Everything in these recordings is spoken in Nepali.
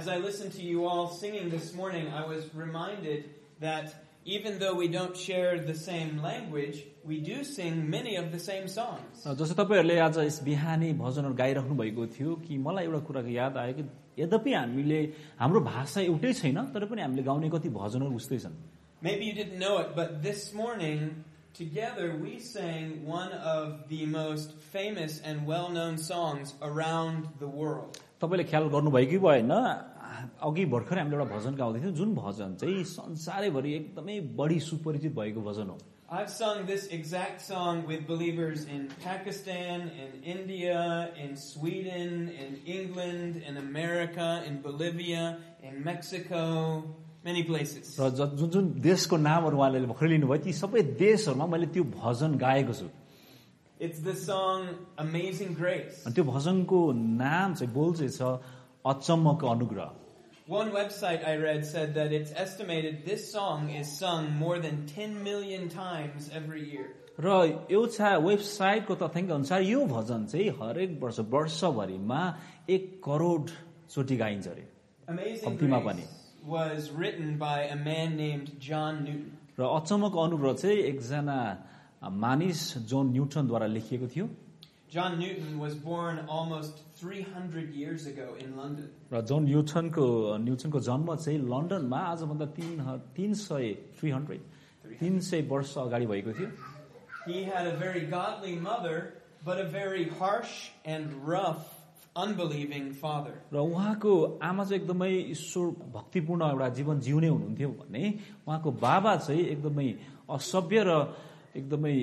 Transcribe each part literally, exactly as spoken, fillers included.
As I listened to you all singing this morning, I was reminded that even though we don't share the same language, we do sing many of the same songs. जस्तो तपाईहरुले आज यस बिहानी भजनहरु गाइराख्नु भएको थियो कि मलाई एउटा कुराको याद आयो कि यद्यपि हामीले हाम्रो भाषा एउटै छैन तर पनि हामीले गाउने कति भजनहरु उस्तै छन्. Maybe you didn't know it, but this morning together we sang one of the most famous and well-known songs around the world. तपाईले ख्याल गर्नुभयो कि भएन अघि भर्खरै हामीले एउटा भजन गाउँदै थियौं जुन भजन चाहिँ संसारैभरि एकदमै बढी सुपरिचित भएको भजन हो. I've sung this exact song with believers in Pakistan, in India, in Sweden, in England, in America, in Bolivia, in Mexico, many places. र जुन जुन देशको नामहरु उहाँले भर्खरै लिनुभयो ती सबै देशहरुमा मैले त्यो भजन गाएको छु. It's the song Amazing Grace. अनि त्यो भजनको नाम चाहिँ बोल चाहिँ छ अचम्मको अनुग्रह. One website I read said that it's estimated this song is sung more than ten million times every year. र एउटा वेबसाइटको तथ्याङ्क अनुसार यो भजन चाहिँ हरेक वर्ष वर्षभरिमा एक करोड चोटी गाइन्छ रे. Amazing Grace was written by a man named John Newton. र अचम्मको अनुग्रह चाहिँ एकजना मानिस जोन न्यूटनद्वारा लेखिएको थियो. John Newton was born almost three hundred years ago in London. र जोन न्यूटनको न्यूटनको जन्म चाहिँ लन्डनमा आजभन्दा तीन सय तीन सय वर्ष अगाडि भएको थियो. He had a very godly mother but a very harsh and rough unbelieving father. र उहाँको आमा चाहिँ एकदमै ईश्वर भक्तिपूर्ण एउटा जीवन जिउने हुनुहुन्थ्यो भने उहाँको बाबा चाहिँ एकदमै असभ्य र एकदमै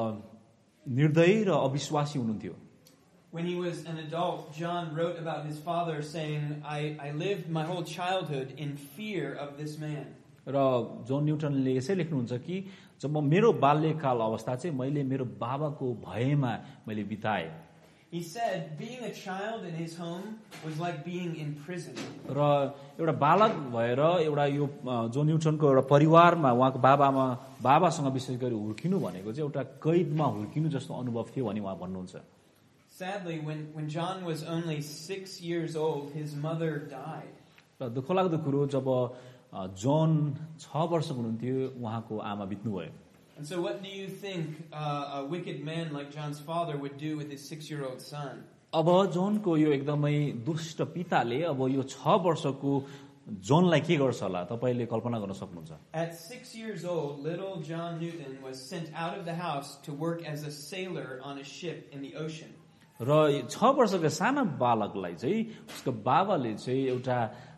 निर्दयी र अविश्वासी हुनुहुन्थ्यो. When he was an adult, John wrote about his father saying, I, I lived my whole childhood in fear of this man. र जोन न्यूटनले यसै लेख्नुहुन्छ कि जब म मेरो बाल्यकाल अवस्था चाहिँ मैले मेरो बाबाको भयमा मैले बिताए. He said being a child in his home was like being in prison. र एउटा बालक भएर एउटा यो जोन न्यूटनको एउटा परिवारमा उहाँको बाबामा बाबासँग विशेष गरी हुर्किनु भनेको चाहिँ एउटा कैदमा हुर्किनु जस्तो अनुभव थियो भनी उहाँ भन्नुहुन्छ. Sadly, when when John was only six years old, his mother died. र दुःखलाग्दो कुरो जब जोन छ वर्षको हुनुहुन्थ्यो उहाँको आमा बित्नुभयो. And so what do you think uh, a wicked man like John's father would do with his six-year-old son? अब जोनको यो एकदमै दुष्ट पिताले अब यो छ वर्षको जोनलाई के गर्छ होला तपाईले कल्पना गर्न सक्नुहुन्छ. At six years old, little John Newton was sent out of the house to work as a sailor on a ship in the ocean. र छ वर्षको सानो बालकलाई चाहिँ उसको बाबाले चाहिँ एउटा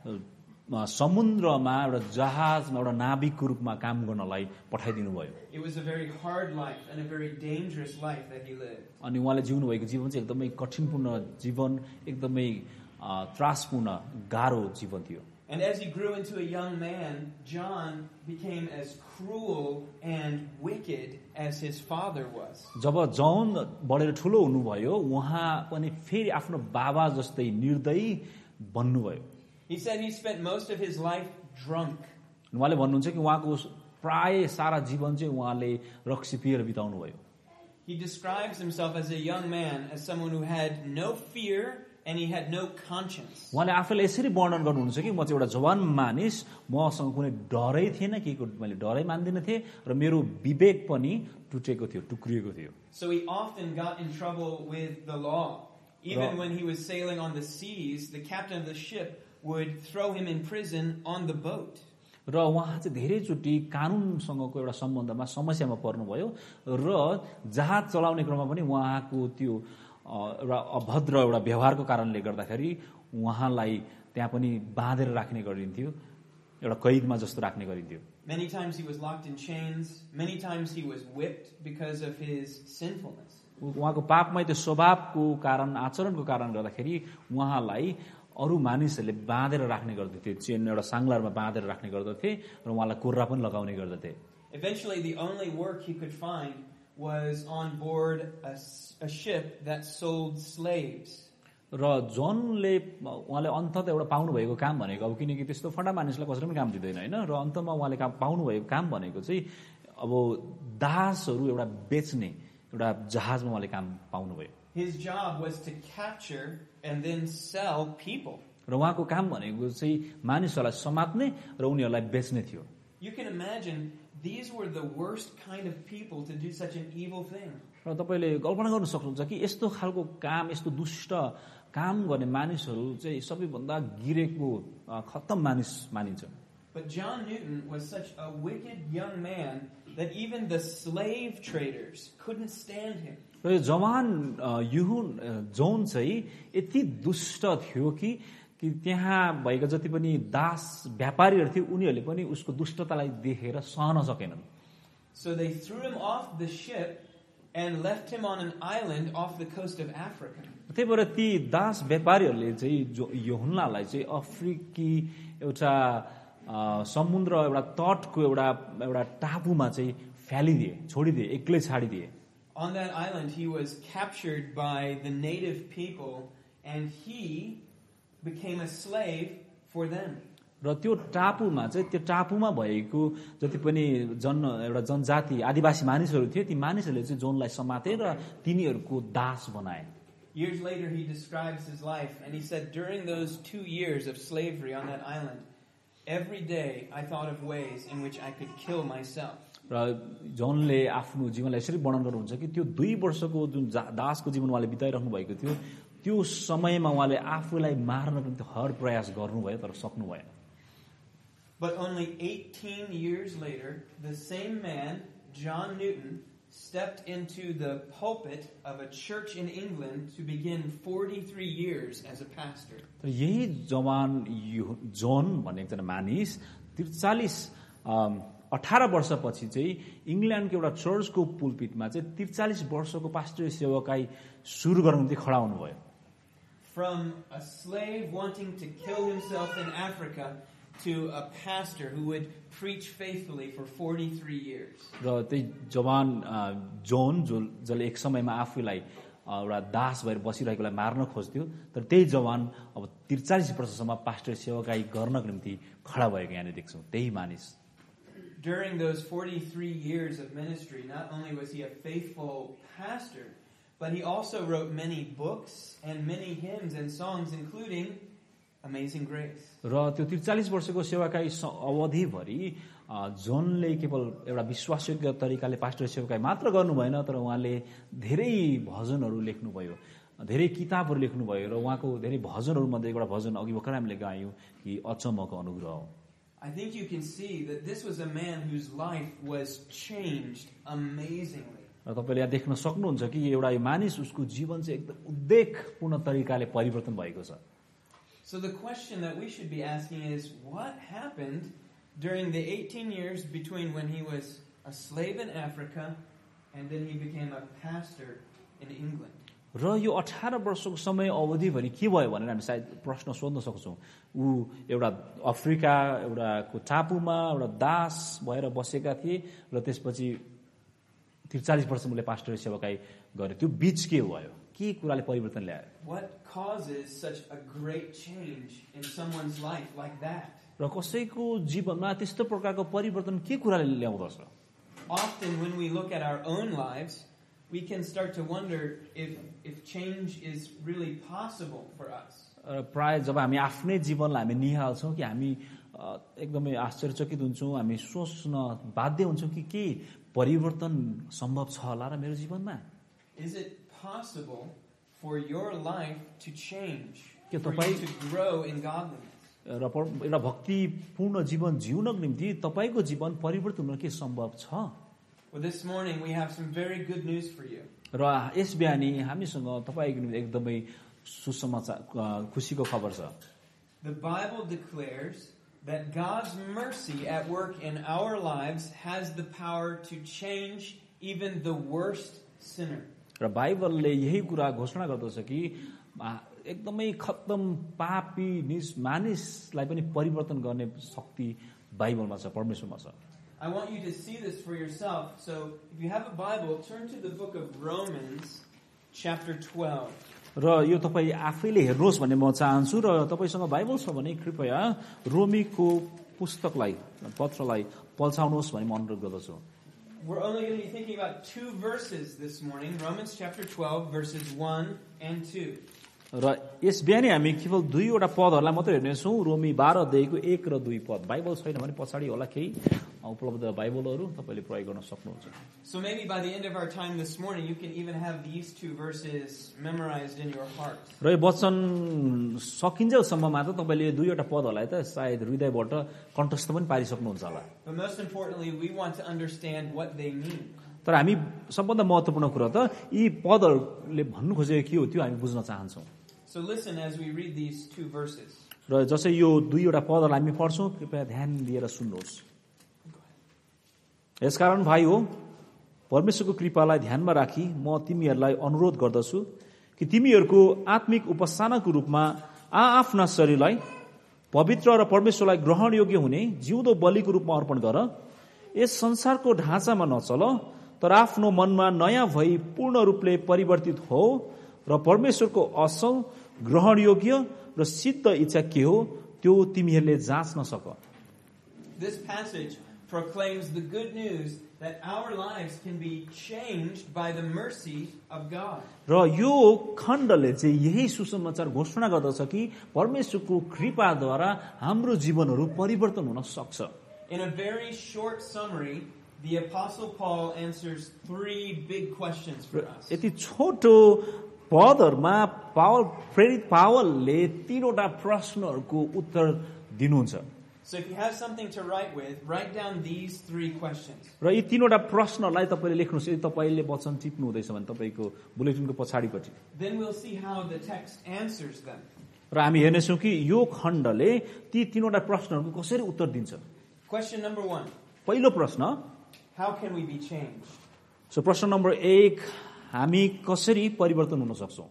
समुद्रमा एउटा जहाजमा एउटा नाविकको रूपमा काम गर्नलाई पठाइदिनु भयो. It was a very hard life and a very dangerous life that he lived. अनि उहाँले जिउनु भएको जीवन चाहिँ एकदमै कठिनपूर्ण जीवन एकदमै त्रासपूर्ण गाह्रो जीवन थियो. And as he grew into a young man, John became as cruel and wicked as his father was. जब जौन बढेर ठुलो हुनुभयो उहाँ पनि फेरि आफ्नो बाबा जस्तै निर्दयी बन्नुभयो. He said he spent most of his life drunk. उहाँले भन्नुहुन्छ कि उहाँको प्राय सारा जीवन चाहिँ उहाँले रक्सी पिएर बिताउनु भयो. He describes himself as a young man as someone who had no fear and he had no conscience. उहाँले आफैले यसरी वर्णन गर्नुहुन्छ कि म चाहिँ एउटा जवान मानिस मसँग कुनै डरै थिएन केको मैले डरै मान्दिन थिए र मेरो विवेक पनि टुटेको थियो टुक्रिएको थियो. So he often got in trouble with the law. Even when he was sailing on the seas, the captain of the ship would throw him in prison on the boat. र उहाँ चाहिँ धेरैचोटि कानुनसँगको एउटा सम्बन्धमा समस्यामा पर्नुभयो र जहाज चलाउने क्रममा पनि उहाँको त्यो एउटा अभद्र एउटा व्यवहारको कारणले गर्दाखेरि उहाँलाई त्यहाँ पनि बाँधेर राख्ने गरिन्थ्यो एउटा कैदमा जस्तो राख्ने गरिन्थ्यो. Many times he was locked in chains. Many times he was whipped because of his sinfulness. उहाँको पापमय त्यो स्वभावको कारण आचरणको कारण गर्दाखेरि उहाँलाई अरु मानिसहरूले बाँधेर राख्ने गर्दथे. चेन एउटा सांगलारमा बाँधेर राख्ने गर्दथे र उहाँलाई कोर्रा पनि लगाउने गर्दथे. Eventually the only work he could find was on board a, a ship that sold slaves. र जोनले उहाँले अन्तत एउटा पाउनु भएको काम भनेको अब किनकि त्यस्तो फटा मानिसलाई कसैले पनि काम दिदैन हैन र अन्तमा उहाँले काम पाउनु भएको काम भनेको चाहिँ अब दासहरू एउटा बेच्ने एउटा जहाजमा उहाँले काम पाउनु भयो. His job was to capture and then sell people. र उहाँको काम भनेको चाहिँ मानिसहरूलाई समात्ने र उनीहरूलाई बेच्ने थियो. You can imagine these were the worst kind of people to do such an evil thing. र तपाईले कल्पना गर्न सक्नुहुन्छ कि यस्तो खालको काम, यस्तो दुष्ट काम गर्ने मानिसहरू चाहिँ सबैभन्दा गिरेको खत्तम मानिस मानिन्छ. But John Newton was such a wicked young man that even the slave traders couldn't stand him. र यो जवान युहुन जोन चाहिँ यति दुष्ट थियो कि कि त्यहाँ भएका जति पनि दास व्यापारीहरू थिए उनीहरूले पनि उसको दुष्टतालाई देखेर सहन सकेनन्. So they threw him off the ship and left him on an island off the coast of Africa. त्यही भएर ती दास व्यापारीहरूले चाहिँ जो युहन्नालाई चाहिँ अफ्रिकी एउटा समुद्र एउटा तटको एउटा एउटा टापुमा चाहिँ फ्यालिदिए, छोडिदिए, एक्लै छाडिदिए. On that island he was captured by the native people and he became a slave for them. र त्यो टापुमा चाहिँ त्यो टापुमा भएको जति पनि जन एउटा जनजाति आदिवासी मानिसहरू थिए ती मानिसहरूले चाहिँ जोनलाई समाते र तिनीहरूको दास बनाए. Years later he describes his life and he said, during those two years of slavery on that island, every day I thought of ways in which I could kill myself. र जोनले आफ्नो जीवनलाई यसरी वर्णन गर्नुहुन्छ कि त्यो दुई वर्षको जुन दासको जीवन उहाँले बिताइराख्नु भएको थियो त्यो समयमा उहाँले आफूलाई मार्नको निम्ति हर प्रयास गर्नुभयो तर सक्नु भएन. But only eighteen years later, the same man, John Newton, stepped into the pulpit of a church in England to begin forty-three years as a pastor. तर यही जवान जोन भन्ने एकजना मानिस त्रिचालीस अठारह वर्षपछि चाहिँ इङ्ल्यान्डको एउटा चर्चको पुलपिटमा चाहिँ त्रिचालीस वर्षको पास्टरीय सेवाकाई सुरु गर्न निम्ति खडा हुनुभयो. From a slave wanting to kill himself in Africa to a pastor who would preach faithfully for forty-three years. र त्यही जवान जोन जो जसले एक समयमा आफूलाई एउटा दास भएर बसिरहेकोलाई मार्न खोज्थ्यो तर त्यही जवान अब त्रिचालीस वर्षसम्म पास्टर सेवाकाई गर्नको निम्ति खडा भएको यहाँले देख्छौँ. त्यही मानिस. During those forty-three years of ministry, not only was he a faithful pastor, but he also wrote many books and many hymns and songs, including Amazing Grace. र त्यो त्रिचालीस वर्षको सेवाकाई अवधिभरि जोनले केवल एउटा विश्वासयोग्य तरिकाले पास्टर सेवाकाई मात्र गर्नु भएन तर उहाँले धेरै भजनहरू लेख्नुभयो, धेरै किताबहरू लेख्नुभयो र उहाँको धेरै भजनहरू मध्ये एउटा भजन अघि भर्खर हामीले गायौँ कि अचम्मको अनुग्रह हो. I think you can see that this was a man whose life was changed amazingly. र तपाईले यहाँ देख्न सक्नुहुन्छ कि एउटा यो मानिस उसको जीवन चाहिँ एकदम उद्वेगपूर्ण तरिकाले परिवर्तन भएको छ. So the question that we should be asking is, what happened during the eighteen years between when he was a slave in Africa and then he became a pastor in England? र यो अठारह वर्षको समय अवधिभरि के भयो भनेर हामी सायद प्रश्न सोध्न सक्छौँ. ऊ एउटा अफ्रिका एउटाको टापुमा एउटा दास भएर बसेका थिए र त्यसपछि त्रिचालीस वर्ष उनले पास्टरी सेवाकाई गरे. त्यो बीच के भयो, के कुराले परिवर्तन ल्यायो? What causes such a great change in someone's life like that? र कसैको जीवनमा त्यस्तो प्रकारको परिवर्तन के कुराले ल्याउँदछ? Often when we look at our own lives, we can start to wonder if if change is really possible for us. प्राय जब हामी आफ्नै जीवनलाई हामी निहाल्छौँ कि हामी एकदमै आश्चर्यचकित हुन्छौँ, हामी सोच्न बाध्य हुन्छौँ कि के परिवर्तन सम्भव छ होला र मेरो जीवनमा? Is it possible for your life to change, के for तपाईँ you to grow in godliness? र एउटा भक्तिपूर्ण जीवन जिउनको निम्ति तपाईको जीवन परिवर्तन हुन के सम्भव छ? Well, this morning we have some very good news for you. र यस बिहानी हामीसँग तपाईको निम्ति एकदमै सुसमाचार खुसीको खबर छ. The Bible declares that God's mercy at work in our lives has the power to change even the worst sinner. र बाइबलले यही कुरा घोषणा गर्दछ कि एकदमै खत्तम पापी निज मानिसलाई पनि परिवर्तन गर्ने शक्ति बाइबलमा छ, परमेश्वरमा छ. I want you to see this for yourself. So, if you have a Bible, turn to the book of Romans, chapter twelve. र यो तपाईँ आफैले हेर्नुहोस् भन्ने म चाहन्छु र तपाईसँग बाइबल छ भने कृपया रोमीको पुस्तकलाई पत्रलाई पल्साउनुहोस् भन्ने म अनुरोध गर्दछु. We're only going to be thinking about two verses this morning, Romans chapter twelve, verses one and two. र यस बिहानै हामी केवल दुईवटा पदहरूलाई मात्रै हेर्नेछौँ रोमी बाह्र अध्यायको एक र दुई पद बाइबल छैन भने पछाडि होला केही उपलब्ध बाइबलहरू तपाईँले प्रयोग गर्न सक्नुहुन्छ So maybe by the end of our time this morning you can even have these two verses memorized in your heart. र यो वचन सकिन्जेलसम्ममा त तपाईँले दुईवटा पदहरूलाई त सायद हृदयबाट कण्ठस्थ पनि पारिसक्नुहुन्छ होला But most importantly we want to understand what they mean. तर हामी सबभन्दा महत्त्वपूर्ण कुरा त यी पदहरूले भन्नु खोजेको के हो त्यो हामी बुझ्न चाहन्छौँ So listen as we read these two verses. र जसै यो दुईवटा पदहरूलाई हामी पढ्छौँ कृपया ध्यान दिएर सुन्नुहोस् यसकारण भाइ हो परमेश्वरको कृपालाई ध्यानमा राखी म तिमीहरूलाई अनुरोध गर्दछु कि तिमीहरूको आत्मिक उपासनाको रूपमा आआफ्ना शरीरलाई पवित्र र परमेश्वरलाई ग्रहण योग्य हुने जिउँदो बलिको रूपमा अर्पण गर यस संसारको ढाँचामा नचल तर आफ्नो मनमा नयाँ भई पूर्ण रूपले परिवर्तित हो र परमेश्वरको असल ग्रहण योग्य र सिद्ध इच्छा के हो त्यो तिमीहरूले जाँच्न सक This passage proclaims the good news that our lives can be changed by the mercy of God. र यो खण्डले चाहिँ यही सुसमाचार घोषणा गर्दछ कि परमेश्वरको कृपाद्वारा हाम्रो जीवनहरू परिवर्तन हुन सक्छ In a very short summary, the Apostle Paul answers three big questions for us. यति छोटो पदहरुमा पावल प्रेरित पावलले तीनवटा प्रश्नहरूको उत्तर दिनुहुन्छ So if you have something to write with, write down these three questions. र यी तीनवटा प्रश्नलाई तपाईले लेख्नुस् यदि तपाईले वचन टिप्नु हुँदैछ भने तपाईको बुलेटिनको पछाडीपटि Then we'll see how the text answers them. र हामी हेर्नेछौँ कि यो खण्डले ती तीनवटा प्रश्नहरूको कसरी उत्तर दिन्छ Question number one. पहिलो प्रश्न How can we be changed? So प्रश्न नम्बर एक हामी कसरी परिवर्तन हुन सक्छौं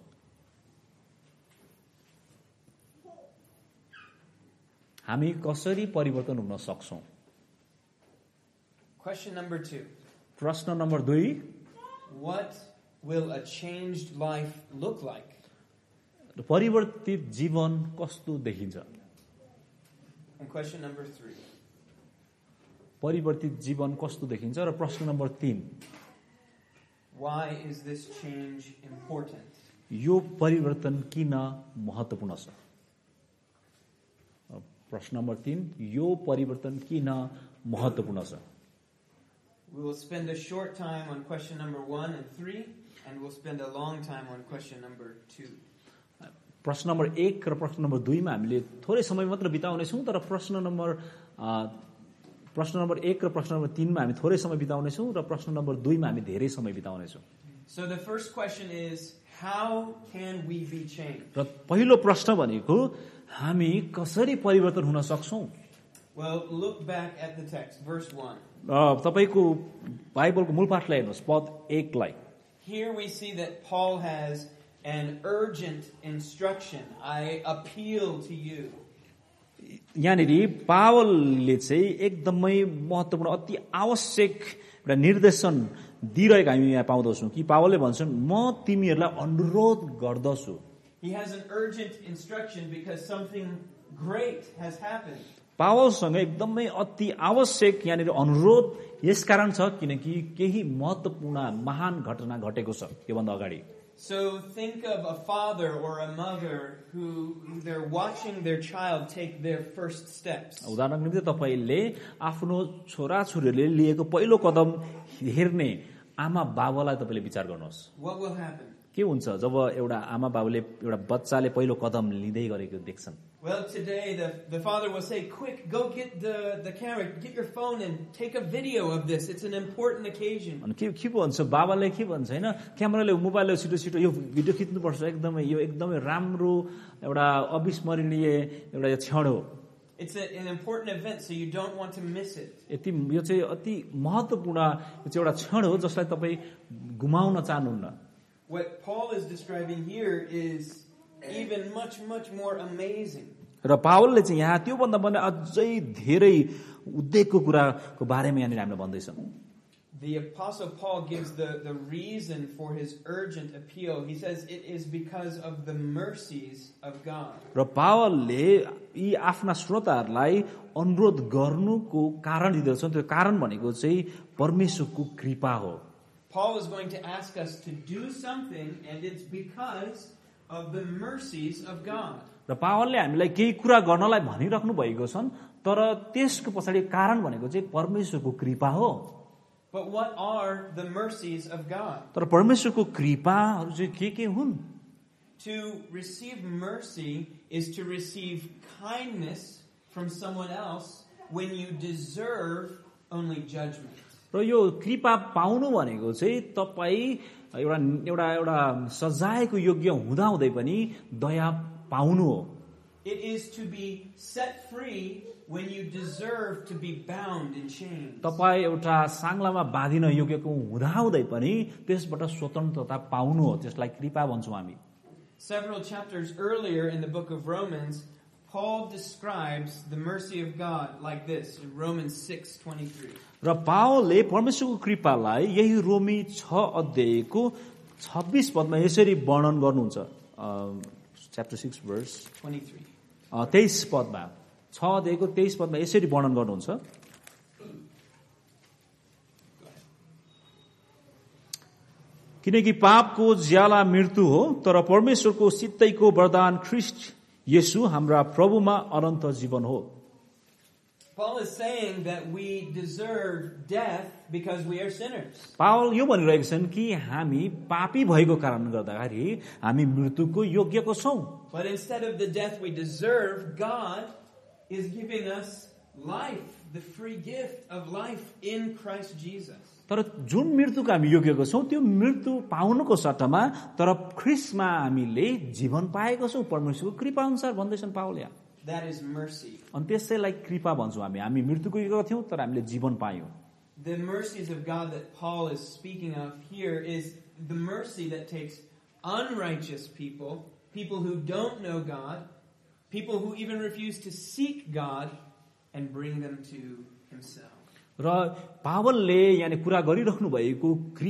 हामी कसरी परिवर्तन हुन सक्छौं Question number two. प्रश्न नम्बर दुई What will a changed life look like? परिवर्तित जीवन कस्तो देखिन्छ And question number three. परिवर्तित जीवन कस्तो देखिन्छ र प्रश्न नम्बर तीन Why is this change important? यो परिवर्तन किन महत्त्वपूर्ण छ प्रश्न नम्बर तीन यो परिवर्तन किन महत्त्वपूर्ण छ We will spend a short time on question number one and three, and we'll spend a long time on question number two. प्रश्न नम्बर एक र प्रश्न नम्बर दुईमा हामीले थोरै समय मात्र बिताउनेछौँ तर प्रश्न नम्बर प्रश्न नम्बर एक र प्रश्न नम्बर तीनमा हामी थोरै समय बिताउनेछौँ र प्रश्न नम्बर दुईमा हामी धेरै समय बिताउनेछौँ So the first question is, how can we be changed? र पहिलो प्रश्न भनेको हामी कसरी परिवर्तन हुन सक्छौं Well, look back at the text, verse one. तपाईको बाइबलको मूल पाठलाई हेर्नुहोस् पद एक लाई Here we see that Paul has an urgent instruction. I appeal to you. यहाँनिर पावलले चाहिँ एकदमै महत्त्वपूर्ण अति आवश्यक एउटा निर्देशन दिइरहेको हामी यहाँ पाउँदछौँ कि पावलले भन्छन् म तिमीहरूलाई अनुरोध गर्दछु He has an urgent instruction because something great has happened. पावलसँग एकदमै अति आवश्यक यहाँनिर अनुरोध यसकारण छ किनकि केही महत्त्वपूर्ण महान घटना घटेको छ योभन्दा अगाडि So think of a father or a mother who they're watching their child take their first steps. उदाहरणको निम्ति तपाईले आफ्नो छोराछोरीले लिएको पहिलो कदम हेर्ने आमा बाबुलाई तपाईले विचार गर्नुहोस् What will happen? के हुन्छ जब एउटा आमा बाबुले एउटा बच्चाले पहिलो कदम लिँदै गरेको देख्छन् Well, today the the father will say, "Quick, go get the the camera, get your phone and take a video of this. It's an important occasion." अनि के के भन्छ बाबाले के भन्छ हैन क्यामेराले मोबाइलले छिटो छिटो यो भिडियो खिच्नु पर्छ एकदमै यो एकदमै राम्रो एउटा अविस्मरणीय एउटा क्षण हो It's a, an important event, so you don't want to miss it. यति यो चाहिँ अति महत्त्वपूर्ण यो चाहिँ एउटा क्षण हो जसलाई तपाई गुमाउन चाहनुहुन्न What Paul is describing here is even much much more amazing. र पावलले चाहिँ यहाँ त्यो भन्दा पनि अझै धेरै उद्देश्यको कुराको बारेमा यहाँनिर हामीले भन्दैछौँ The Apostle Paul gives the, the reason for his urgent appeal. He says it is because of the mercies of God. र पावलले यी आफ्ना श्रोताहरूलाई अनुरोध गर्नुको कारण दिँदछन् त्यो कारण भनेको चाहिँ परमेश्वरको कृपा हो Paul is going to ask us to do something, and it's because of the mercies of God. र पावलले हामीलाई केही कुरा गर्नलाई भनिराख्नु भएको छन् तर त्यसको पछाडि कारण भनेको चाहिँ परमेश्वरको कृपा हो. But what are the mercies of God? तर परमेश्वरको कृपाहरू चाहिँ के के हुन्? To receive mercy is to receive kindness from someone else when you deserve only judgment. र यो कृपा पाउनु भनेको चाहिँ तपाईँ एउटा एउटा एउटा सजायको योग्य हुँदा हुँदै पनि दया पाउनु हो. It is to be set free when you deserve to be bound in chains. तपाईँ एउटा साङ्लामा बाँधिन योग्यको हुँदा हुँदै पनि त्यसबाट स्वतन्त्रता पाउनु हो. त्यसलाई कृपा भन्छौँ हामी. Several chapters earlier in the book of Romans, Paul describes the mercy of God like this in Romans six twenty-three. र पावलले परमेश्वरको कृपालाई यही रोमी छ अध्यायको छब्बीस पदमा यसरी वर्णन गर्नुहुन्छ. Chapter six verse twenty-three. तेइस पदमा छ अध्यायको तेइस पदमा यसरी वर्णन गर्नुहुन्छ. किनकि पापको ज्याला मृत्यु हो तर परमेश्वरको सित्तैको वरदान ख्रीष्ट येशू हाम्रा प्रभुमा अनन्त जीवन हो. Paul is saying that we deserve death because we are sinners. पावल यो भनिरहेका छन् कि हामी पापी भएको कारण गर्दाखेरि हामी मृत्युको योग्यको छौं. But instead of the death we deserve, God is giving us life, the free gift of life in Christ Jesus. तर जुन मृत्युको हामी योग्यको छौं त्यो मृत्यु पाउनुको सट्टामा तर ख्रीष्टमा हामीले जीवन पाएको छौं परमेश्वरको कृपा अनुसार भन्दैछन् पावलले. That is mercy. अनि त्यसैलाई कृपा भन्छौँ हामी. हामी मृत्युको योग्य थियौं तर हामीले जीवन पायौं. The mercies of God that Paul is speaking of here is the mercy that takes unrighteous people, people who don't know God, people who even refuse to seek God, and bring them to himself. र पावलले यानी कुरा गरिराख्नु भएको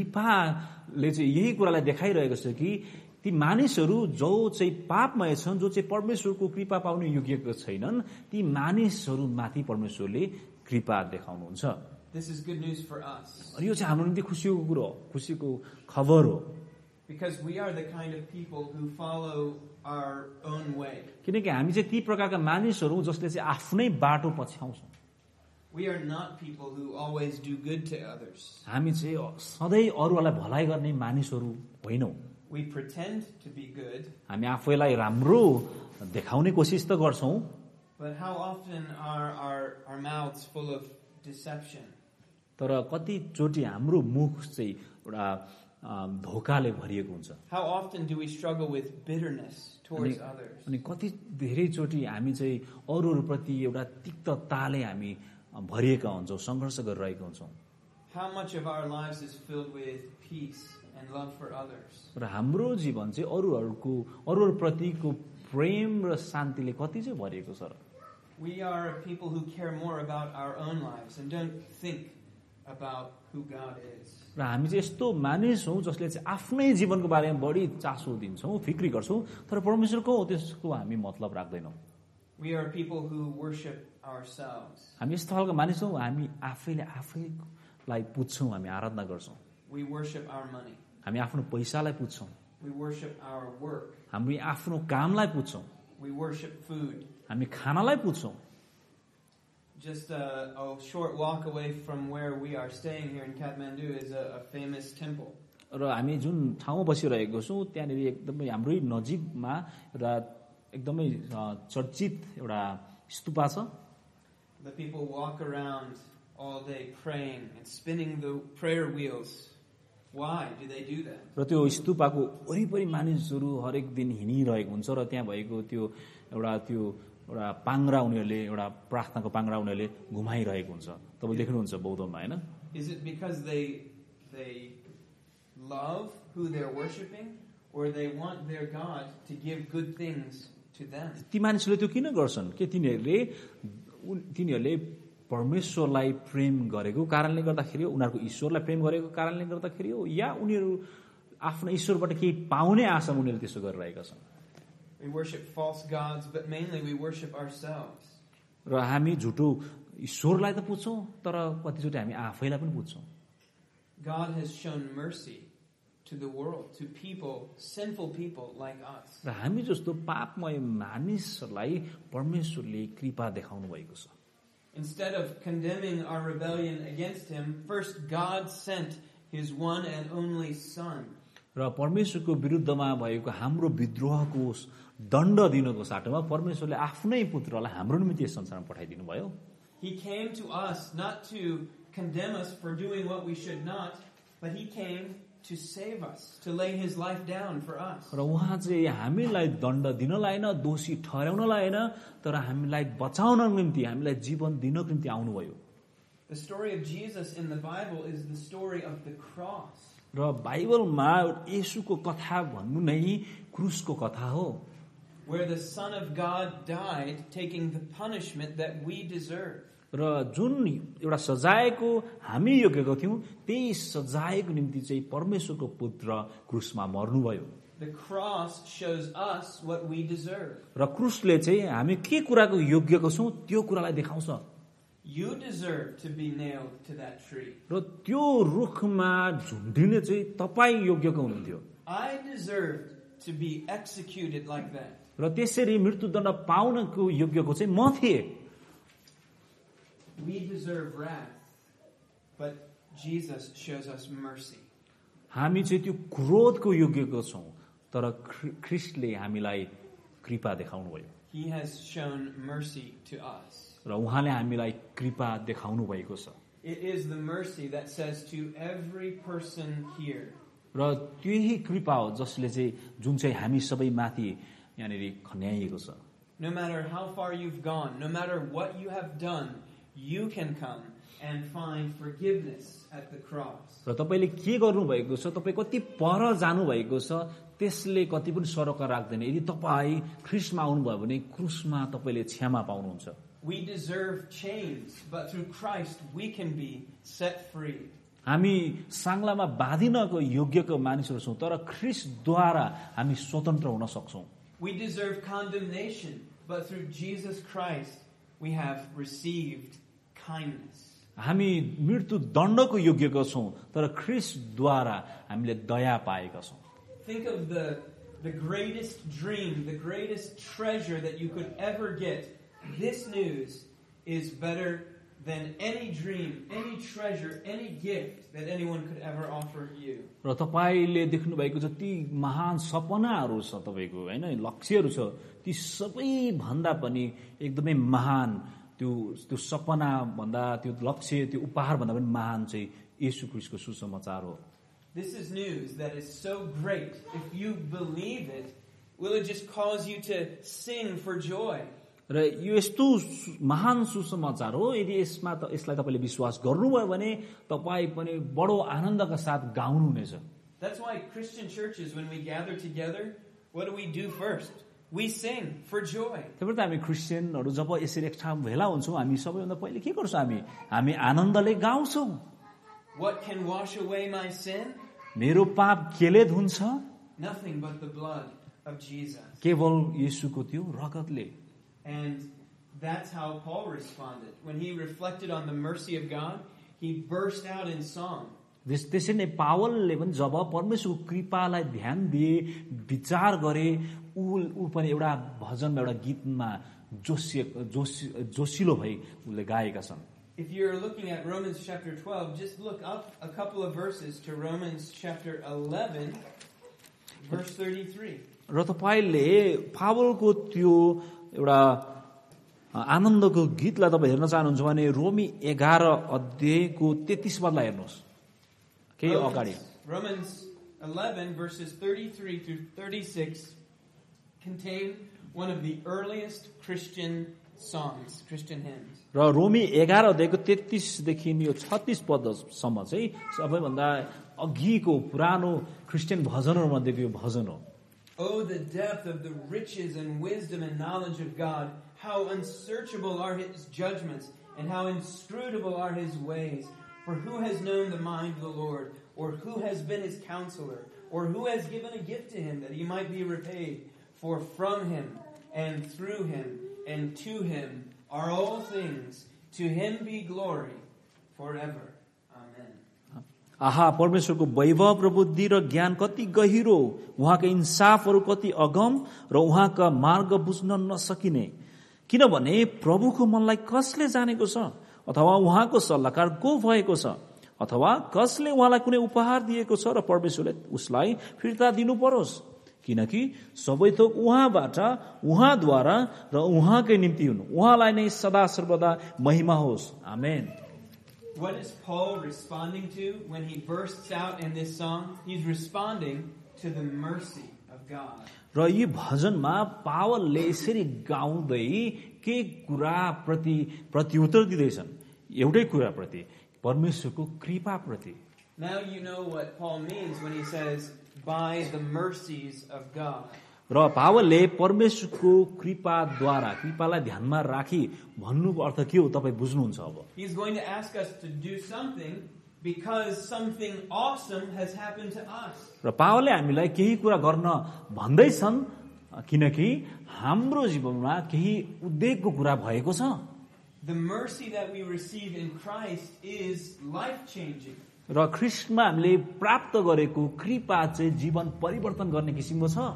कृपाले चाहिँ यही कुरालाई देखाइरहेको छ कि ती मानिसहरू जो चाहिँ पापमय छन्, जो चाहिँ परमेश्वरको कृपा पाउने योग्यको छैनन्, ती मानिसहरू माथि परमेश्वरले कृपा देखाउनुहुन्छ. This is good news for us. अनि यो चाहिँ हाम्रो निम्ति खुसीको कुरो हो, खुसीको खबर हो. Because we are the kind of people who follow our own way. किनकि हामी चाहिँ ती प्रकारका मानिसहरू जसले चाहिँ आफ्नै बाटो पछ्याउँछौँ. We are not people who always do good to others. हामी चाहिँ सधैँ अरूलाई भलाइ गर्ने मानिसहरू होइनौँ. We pretend to be good. हामी आफैलाई राम्रो देखाउने कोसिस त गर्छौं. But how often are our our mouths full of deception? तर कति चोटी हाम्रो मुख चाहिँ एउटा धोकाले भरिएको हुन्छ. How often do we struggle with bitterness towards others? अनि कति धेरै चोटी हामी चाहिँ अरूहरूप्रति एउटा तिक्तताले हामी भरिएका हुन्छौं, संघर्ष गरिरहेका हुन्छौं. How much of our lives is filled with peace and love for others? र हाम्रो जीवन चाहिँ अरूहरूको अरूहरूप्रतिको प्रेम र शान्तिले कति चाहिँ भरिएको छ र? We are people who care more about our own lives and don't think about who God is. र हामी चाहिँ यस्तो मानिस हौं जसले चाहिँ आफ्नै जीवनको बारेमा बढी चासो दिन्छौं, फिक्री गर्छौं, तर परमेश्वरको त्यसको हामी मतलब राख्दैनौं. We are people who worship ourselves. हामी यस्तो खालको मानिस हौं, हामी आफैले आफैलाई पुज्छौं, हामी आराधना गर्छौं. We worship our money. हामी आफ्नो पैसालाई पुज्छौं. We worship our work. हामी आफ्नो कामलाई पुज्छौं. We worship food. हामी खानालाई पुज्छौं. Just a, a short walk away from where we are staying here in Kathmandu is a, a famous temple. र हामी जुन ठाउँमा बसिरहेको छौं त्यहाँनिर एकदमै हाम्रै नजिकमा एउटा एकदमै चर्चित एउटा स्तूपा छ. The people walk around all day praying and spinning the prayer wheels. Why do they do that? र त्यो स्तूपाको वरिपरि मानिसहरू हरेक दिन हिँडिरहेको हुन्छ र त्यहाँ भएको त्यो एउटा त्यो एउटा पाङ्ग्रा उनीहरूले एउटा प्रार्थनाको पाङ्ग्रा उनीहरूले घुमाइरहेको हुन्छ. तपाईले देख्नुहुन्छ बौद्धमा, हैन? Is it because they they love who they're worshiping or they want their God to give good things to them? ती मानिसहरूले त्यो किन गर्छन्? के तिनीहरूले तिनीहरूले परमेश्वरलाई प्रेम गरेको कारणले गर्दाखेरि हो, उनीहरूको ईश्वरलाई प्रेम गरेको कारणले गर्दाखेरि हो, या उनीहरू आफ्नो ईश्वरबाट केही पाउने आशा उनीहरूले त्यसो गरिरहेका छन्? We worship false gods, but mainly we worship ourselves. र हामी झुटो ईश्वरलाई त पुज्छौं तर कतिचोटि हामी आफैलाई पनि पुज्छौं. God has shown mercy to the world, to people, sinful people like us. र हामी जस्तो पापमय मानिसहरूलाई परमेश्वरले कृपा देखाउनु भएको छ. Instead of condemning our rebellion against him, first God sent his one and only son. र परमेश्वरको विरुद्धमा भएको हाम्रो विद्रोहको दण्ड दिनको साटोमा परमेश्वरले आफ्नै पुत्रलाई हाम्रो निम्ति यस संसारमा पठाइदिनु भयो. He came to us not to condemn us for doing what we should not, but he came to save us, to lay his life down for us. र उहाँ चाहिँ हामीलाई दण्ड दिनलाई हैन, दोषी ठहराउनलाई हैन, तर हामीलाई बचाउनको निम्ति, हामीलाई जीवन दिनको निम्ति आउनुभयो. The story of Jesus in the Bible is the story of the cross. र बाइबलमा येशूको कथा भन्नु नै क्रुसको कथा हो. Where the Son of God died, taking the punishment that we deserve. र जुन एउटा सजायको हामी योग्यको थियौं, त्यही सजायको निम्ति चाहिँ परमेश्वरको पुत्र क्रुसमा मर्नुभयो. The cross shows us what we deserve. र क्रुसले चाहिँ हामी के कुराको योग्यको छौं त्यो कुरालाई देखाउँछ. You deserve to be nailed to that tree. र त्यो रुखमा झुन्डिने चाहिँ तपाई योग्यको हुनुहुन्थ्यो. I deserved to be executed like that. र त्यसरी मृत्युदण्ड पाउनको योग्यको चाहिँ म थिए. We deserve wrath, but Jesus shows us mercy. हामी चाहिँ त्यो क्रोधको योग्यको छौं, तर ख्रीष्टले हामीलाई कृपा देखाउनु भयो. He has shown mercy to us. र उहाँले हामीलाई कृपा देखाउनु भएको छ. It is the mercy that says to every person here. र त्यही कृपा हो जसले चाहिँ जुन चाहिँ हामी सबै माथि यहाँनेरि खन्याइएको छ. No matter how far you've gone, no matter what you have done, you can come and find forgiveness at the cross. र तपाईले के गर्नु भएको छ, तपाई कति पर जानु भएको छ, त्यसले कति पनि फरक राख्दैन. यदि तपाई ख्रीष्टमा आउनु भयो भने क्रुसमा तपाईले क्षमा पाउनुहुन्छ. We deserve chains, but through Christ we can be set free. हामी सांगलामा बाँधिनको योग्यको मानिसहरू छौं, तर ख्रीष्टद्वारा हामी स्वतन्त्र हुन सक्छौं. We deserve condemnation, but through Jesus Christ we have received kindness. हामी मृत्यु दण्डको योग्यको छौं, तर ख्रीष्टद्वारा हामीले दया पाएका छौं. Think of the the greatest dream, the greatest treasure that you could ever get. This news is better than any dream, any treasure, any gift that anyone could ever offer you. र तपाईले देख्नु भएको जति महान सपनाहरू छ, तपाईको हैन लक्ष्यहरू छ, ती सबै भन्दा पनि एकदमै महान त्यो त्यो सपना भन्दा त्यो लक्ष्य त्यो उपहार भन्दा पनि महान चाहिँ येशू ख्रीष्टको सुसमाचार हो. This is news that is so great. If you believe it, will it just cause you to sing for joy? र यो यस्तो महान सुसमाचार हो, यदि यसमा त यसलाई तपाईले विश्वास गर्नुभयो भने तपाई पनि बडो आनन्दका साथ गाउनुहुनेछ. That's why Christian churches, when we gather together, what do we do first? We sing for joy. त्यही भएर त हामी क्रिस्चियनहरु जब यसरी एक ठाउँ भेला हुन्छौं, हामी सबैभन्दा पहिले के गर्छौं? हामी हामी आनन्दले गाउँछौं. What can wash away my sin? मेरो पाप केले धुन्छ? Nothing but the blood of Jesus. केवल येशूको त्यो रगतले. And that's how Paul responded. When he reflected on the mercy of God, he burst out in song. त्यसै नै पावलले पनि जब परमेश्वरको कृपालाई ध्यान दिए, विचार गरे, उ उ पनि एउटा भजनमा एउटा गीतमा जोशी जोशीलो भई उले गाएका छन्. If you're looking at Romans chapter twelve, just look up a couple of verses to Romans chapter eleven, verse thirty-three. र तपाईले पावलको त्यो एउटा आनन्दको गीतलाई तपाईं हेर्न चाहनुहुन्छ भने रोमी एघार अध्यायको तेत्तीस पदलाई हेर्नुहोस्. के अगाडि Romans eleven verses thirty-three through thirty-six contain one of the earliest Christian songs, Christian hymns. र रोमी एघार अध्यायको तेत्तीस देखि यो छत्तीस पदसम्म चाहिँ सबैभन्दा अघिको पुरानो क्रिस्चियन भजनहरु मध्येको यो भजन हो. Oh, the depth of the riches and wisdom and knowledge of God, how unsearchable are his judgments and how inscrutable are his ways. For who has known the mind of the Lord, or who has been his counselor, or who has given a gift to him that he might be repaid? For from him and through him and to him are all things. To him be glory forever. Amen. आहा परमेश्वरको वैभव र बुद्धि र ज्ञान कति गहिरो, उहाँका इन्साफहरू कति अगम र उहाँका मार्ग बुझ्न नसकिने। किनभने प्रभुको मनलाई कसले जानेको छ, अथवा उहाँको सल्लाहकार को भएको छ, अथवा कसले उहाँलाई कुनै उपहार दिएको छ र परमेश्वरले उसलाई फिर्ता दिनु परोस्। किनकि सबै थोक उहाँबाट, उहाँद्वारा र उहाँकै निम्ति हुन्। उहाँलाई नै सदा सर्वदा महिमा होस्। आमेन। What is Paul responding to when he bursts out in this song? He's responding to the mercy of God. र यी भजनमा पावलले यसरी गाउँदै के कुरा प्रति प्रत्युत्तर दिँदैछन्? एउटै कुरा प्रति, परमेश्वरको कृपा प्रति। Now you know what Paul means when he says by the mercies of God. र पावलले परमेश्वरको कृपाद्वारा, कृपालाई ध्यानमा राखी भन्नुको अर्थ के हो तपाईँ बुझ्नुहुन्छ अब? He is going to ask us to do something because something awesome has happened to us. र पावलले हामीलाई केही कुरा गर्न भन्दैछन् किनकि हाम्रो जीवनमा केही उद्वेगको कुरा भएको छ। The mercy that we receive in Christ is life-changing. र ख्रीष्टमा हामीले प्राप्त गरेको कृपा चाहिँ जीवन परिवर्तन गर्ने किसिमको छ।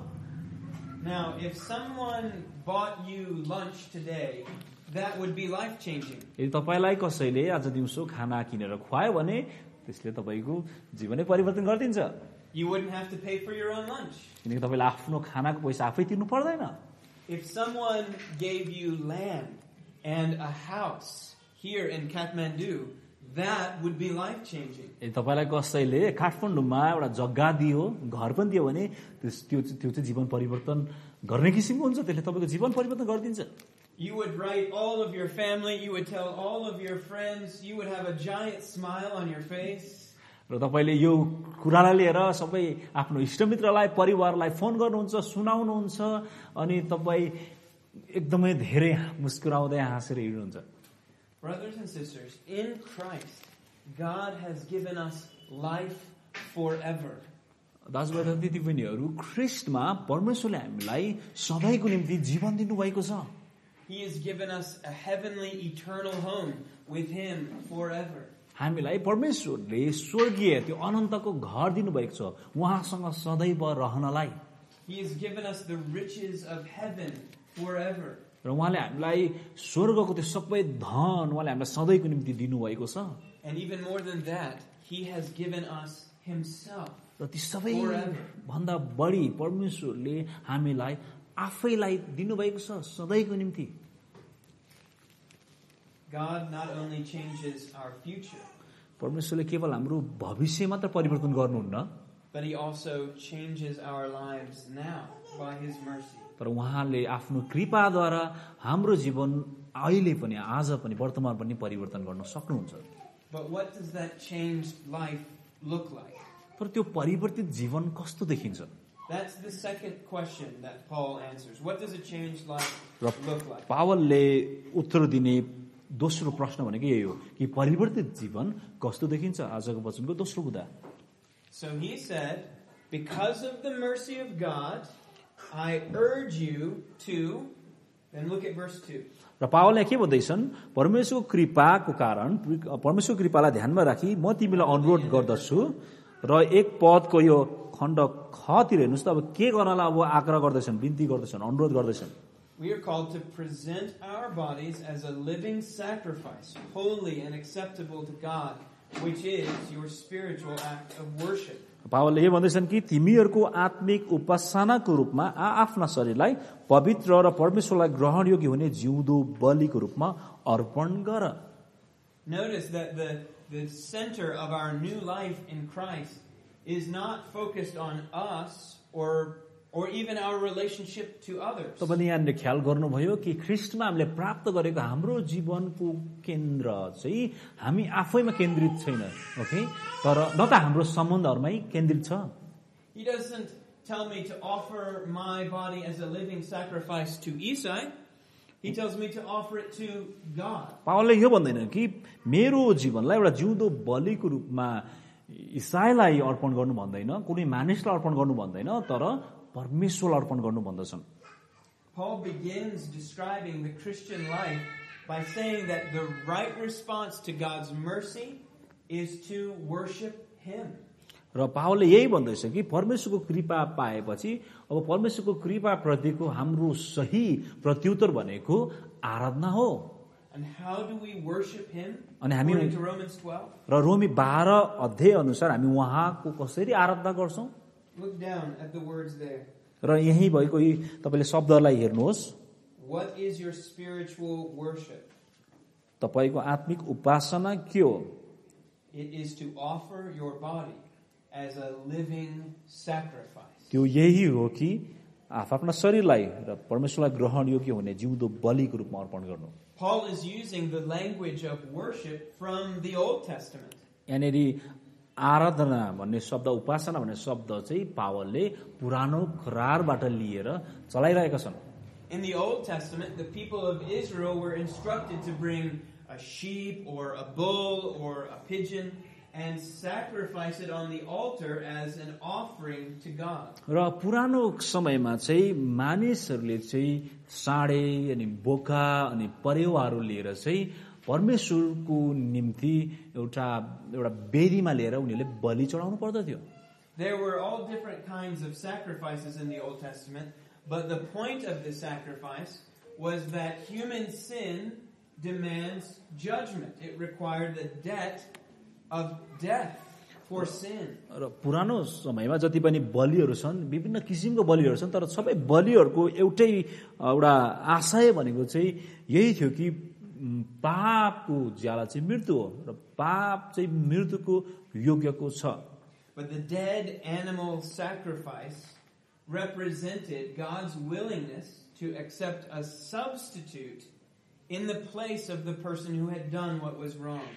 Now, if someone bought you lunch today, that would be life-changing. यदि तपाईलाई कसैले आज दिउँसो खाना किनेर खुवायो भने त्यसले तपाईको जीवनै परिवर्तन गरिदिन्छ। You wouldn't have to pay for your own lunch. किनकि तपाईले आफ्नो खानाको पैसा आफै तिर्नु पर्दैन। If someone gave you land and a house here in Kathmandu, that would be life-changing. यदि तपाईलाई कसैले काठमाडौँमा एउटा जग्गा दियो, घर पनि दियो भने त्यस त्यो त्यो चाहिँ जीवन परिवर्तन गर्ने किसिमको हुन्छ। त्यसले तपाईको जीवन परिवर्तन गरिदिन्छ। You would write all of your family, you would tell all of your friends, you would have a giant smile on your face. र तपाईले यो कुरालाई लिएर सबै आफ्नो इष्टमित्रलाई, परिवारलाई फोन गर्नुहुन्छ, सुनाउनुहुन्छ अनि तपाई एकदमै धेरै मुस्कुराउँदै हाँसेर हिँड्नुहुन्छ। Brothers and sisters, in Christ, God has given us life forever. दाजुभाइ र दिदीबहिनीहरू, ख्रीष्टमा परमेश्वरले हामीलाई सधैँको निम्ति जीवन दिनुभएको छ। He has given us a heavenly eternal home with him forever. हामीलाई परमेश्वरले स्वर्गीय त्यो अनन्तको घर दिनुभएको छ उहाँसँग सदैव रहनलाई। He has given us the riches of heaven forever. र उहाँले हामीलाई स्वर्गको त्यो सबै धन उहाँले हामीलाई सधैँको निम्ति दिनुभएको छ। And even more than that, he has given us himself. र ती सबै भन्दा बढी परमेश्वरले हामीलाई आफैलाई दिनुभएको छ सधैँको निम्ति। God not only changes our future, परमेश्वरले केवल हाम्रो भविष्य मात्र परिवर्तन गर्नुहुन्न, but he also changes our lives now by his mercy. तर उहाँले आफ्नो कृपाद्वारा हाम्रो जीवन अहिले पनि, आज पनि, वर्तमान पनि परिवर्तन गर्न सक्नुहुन्छ। But what does that changed life look like? तर त्यो परिवर्तित जीवन कस्तो देखिन्छ? That's the second question that Paul answers. What does a changed life look like? पावलले उत्तर दिने दोस्रो प्रश्न भनेको यही हो कि परिवर्तित जीवन कस्तो देखिन्छ? आजको वचनको दोस्रो बुँदा। So he said, because of the mercy of God, I urge you to, then look at verse two. र पावलले के भन्दैछन्? परमेश्वरको कृपाको कारण, परमेश्वरको कृपालाई ध्यानमा राखी म तिमीलाई अनुरोध गर्दछु। र एक पदको यो खण्ड खतिर हेर्नुस् त, अब के गर्नलाई अब आग्रह गर्दैछन्, बिन्ती गर्दैछन्, अनुरोध गर्दैछन्। We are called to present our bodies as a living sacrifice, holy and acceptable to God, which is your spiritual act of worship. पावलले के भन्दैछन् कि तिमीहरूको आत्मिक उपासनाको रूपमा आफ्ना शरीरलाई पवित्र र परमेश्वरलाई ग्रहण योग्य हुने जिउँदो बलिको रूपमा अर्पण गर। Notice that the the center of our new life in Christ is not focused on us or or even our relationship to others. तपाईले यहाँले ख्याल गर्नुभयो कि ख्रीष्टमा हामीले प्राप्त गरेको हाम्रो जीवनको केन्द्र चाहिँ हामी आफैमा केन्द्रित छैन, ओके? तर न त हाम्रो सम्बन्धहरुमै केन्द्रित छ। He doesn't tell me to offer my body as a living sacrifice to Esau. He tells me to offer it to God. पावलले यो भन्दैन कि मेरो जीवनलाई एउटा जिउँदो बलिको रूपमा ईसाईलाई अर्पण गर्नु भन्दैन, कुनै मानिसलाई अर्पण गर्नु भन्दैन, तर परमेश्वरलाई अर्पण गर्नु भन्दछन्। Paul begins describing the Christian life by saying that the right response to God's mercy is to worship him. र पावलले यही भन्दैछ कि परमेश्वरको कृपा पाएपछि अब परमेश्वरको कृपा प्रतिको हाम्रो सही प्रत्युत्तर भनेको आराधना हो। And how do we worship him? अनि हामी According to Romans twelve. र रोमी बाह्र अध्याय अनुसार हामी उहाँको कसरी आराधना गर्छौं? Look down at the words there. र यही भएको यी तपाईले शब्दलाई हेर्नुहोस्। What is your spiritual worship? तपाईको आत्मिक उपासना के हो? It is to offer your body as a living sacrifice. त्यो यही हो कि आफ्ना शरीरलाई र परमेश्वरलाई ग्रहण योग्य हुने जिउँदो बलिको रूपमा अर्पण गर्नु। Paul is using the language of worship from the Old Testament. यानेरि आराधना भन्ने शब्द उपासना भन्ने शब्द चाहिँ पावलले पुरानो करारबाट लिएर चलाइरहेका छन्। In the Old Testament, the people of Israel were instructed to bring a sheep or a bull or a pigeon and sacrifice it on the altar as an offering to God. र पुरानो समयमा चाहिँ मानिसहरूले चाहिँ साँडे अनि बोका अनि परेवाहरू लिएर चाहिँ परमेश्वरको निम्ति एउटा एउटा वेदीमा लिएर उनीहरूले बलि चढाउनु पर्दथ्यो। There were all different kinds of sacrifices in the Old Testament, but the point of the sacrifice was that human sin demands judgment. It required the debt of death for sin. र पुरानो समयमा जति पनि बलिहरू छन् विभिन्न किसिमको बलिहरू छन् तर सबै बलिहरूको एउटै एउटा आशय भनेको चाहिँ यही थियो कि पापको ज्याला चाहिँ मृत्यु हो र पाप चाहिँ मृत्युको योग्यको छ। But the dead animal sacrifice represented God's willingness to accept a substitute in the place of the person who had done what was wrong.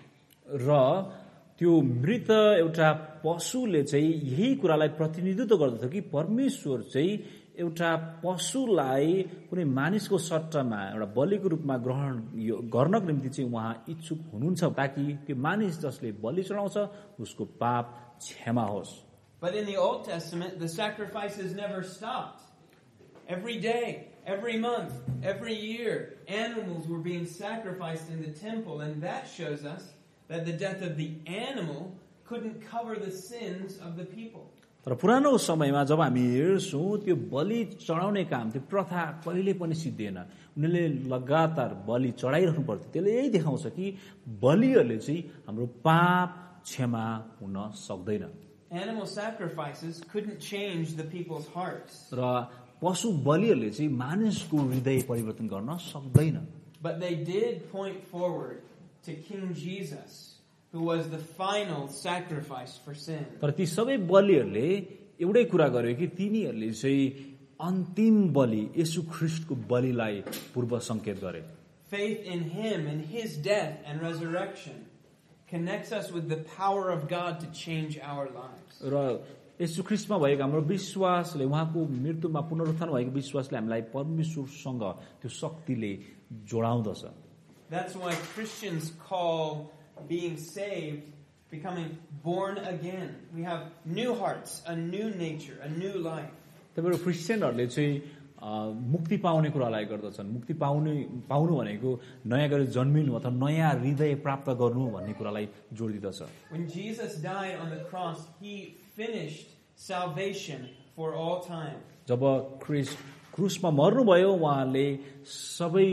र त्यो मृत एउटा पशुले चाहिँ यही कुरालाई प्रतिनिधित्व गर्दथ्यो कि परमेश्वर चाहिँ एउटा पशुलाई कुनै मानिसको सट्टामा एउटा बलिको रूपमा ग्रहण गर्नको निम्ति चाहिँ उहाँ इच्छुक हुनुहुन्छ ताकि त्यो मानिस जसले बलि चढाउँछ उसको पाप क्षमा होस्। But in the Old Testament, the sacrifices never stopped. Every day, every month, every year, animals were being sacrificed in the temple, and that shows us that the death of the animal couldn't cover the sins of the people. तर पुरानो समयमा जब हामी हेर्छौं त्यो बलि चढाउने काम त्यो प्रथा कहिले पनि सिद्धिएन। उनीहरूले लगातार बलि चढाइरहनु पर्थ्यो। त्यसले यही देखाउँछ कि बलिहरूले चाहिँ हाम्रो पाप क्षमा हुन सक्दैन। Animal sacrifices couldn't change the people's hearts. र पशु बलिहरूले चाहिँ मानिसको हृदय परिवर्तन गर्न सक्दैन। But they did point forward to King Jesus, who was the final sacrifice for sin. तर ती सबै बलिहरूले एउटै कुरा गर्यो कि तिनीहरूले चाहिँ अन्तिम बलि येशू ख्रीष्टको बलिलाई पूर्व संकेत गरे। Faith in him and his death and resurrection connects us with the power of God to change our lives. र येशू ख्रीष्टमा भएको हाम्रो विश्वासले उहाँको मृत्युमा पुनरुत्थान भएको विश्वासले हामीलाई परमेश्वरसँग त्यो शक्तिले जोडाउँदछ। That's why Christians call being saved becoming born again. We have new hearts, a new nature, a new life. तपाईहरु क्रिश्चियनहरुले चाहिँ मुक्ति पाउने कुरालाई गर्दछन्। मुक्ति पाउने पाउनु भनेको नयाँ गरी जन्मिनु अथवा नयाँ हृदय प्राप्त गर्नु भन्ने कुरालाई जोड दिदछ। When Jesus died on the cross, he finished salvation for all time. जब ख्रीष्ट क्रुसमा मर्नुभयो उहाँले सबै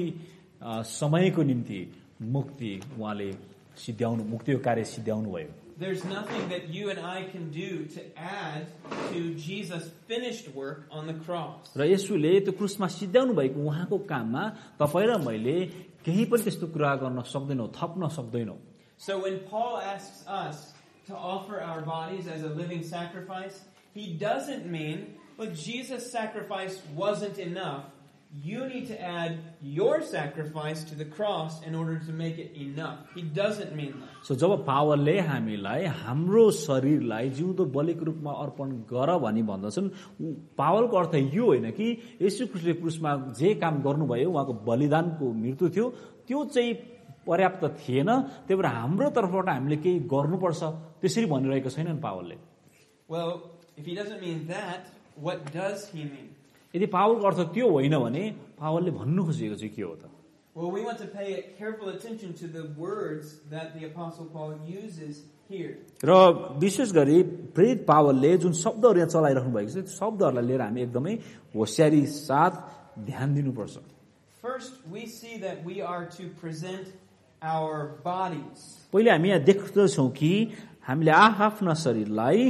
समयको निम्ति मुक्ति उहाँले सिद्ध्याउनु मुक्तिको कार्य सिद्ध्याउनु भयो। There's nothing that you and I can do to add to Jesus' finished work on the cross. र येशूले त्यो क्रुसमा सिद्ध्याउनु भएको उहाँको काममा तपाई र मैले केही पनि त्यस्तो कुरा गर्न सक्दैनौ, थप्न सक्दैनौ। So when Paul asks us to offer our bodies as a living sacrifice, he doesn't mean, look, Jesus' sacrifice wasn't enough. You need to add your sacrifice to the cross in order to make it enough. He doesn't mean that. So जब पावलले हामीलाई हाम्रो शरीरलाई जिउँदो बलिको रूपमा अर्पण गर भनी भन्दछन्, पावलको अर्थ यो होइन कि येशू ख्रीष्टले क्रुसमा जे काम गर्नुभयो उहाँको बलिदानको मृत्यु थियो त्यो चाहिँ पर्याप्त थिएन, त्यही भएर हाम्रो तर्फबाट हामीले केही गर्नुपर्छ त्यसरी भनिरहेको छैनन् पावलले। Well, if he doesn't mean that, what does he mean? यदि पावलको अर्थ त्यो होइन भने पावलले भन्नु खोजेको चाहिँ के हो त? Well, we want to pay careful attention to the words that the Apostle Paul uses here. र विशेष गरी प्रेरित पावलले जुन शब्दहरू यहाँ चलाइराख्नु भएको छ त्यो शब्दहरूलाई लिएर हामी एकदमै होशियारी साथ ध्यान दिनुपर्छ. First, we see that we are to present our bodies. पहिले हामी यहाँ देख्दछौँ कि हामीले आफ्ना शरीरलाई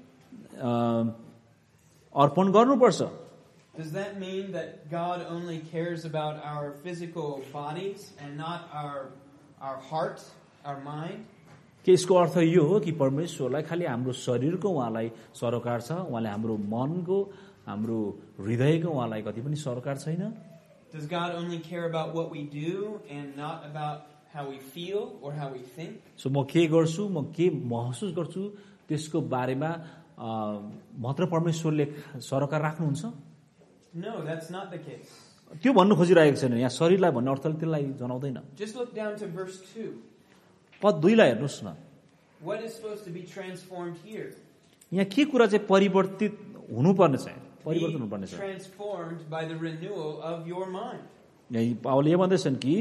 अर्पण गर्नुपर्छ. Does that mean that God only cares about our physical bodies and not our our heart, our mind? के यसको अर्थ यो हो कि परमेश्वरलाई खालि हाम्रो शरीरको उहाँलाई सरोकार छ, उहाँले हाम्रो मनको, हाम्रो हृदयको उहाँलाई कति पनि सरोकार छैन? Does God only care about what we do and not about how we feel or how we think? So म के गर्छु, म के महसुस गर्छु त्यसको बारेमा मात्र परमेश्वरले सरोकार राख्नुहुन्छ? No, that's not the case. त्यो भन्नु खोजिरहेको छैन. यहाँ शरीरलाई भन्ने अर्थले त्यसलाई जनाउँदैन. Just look down to verse two. पद दुईलाई हेर्नुहोस् न. What is supposed to be transformed here? यहाँ के कुरा चाहिँ परिवर्तित हुनुपर्ने छ? परिवर्तन हुनुपर्ने छ. Transformed by the renewal of your mind. यहाँ पावलले यो भन्दैछन् कि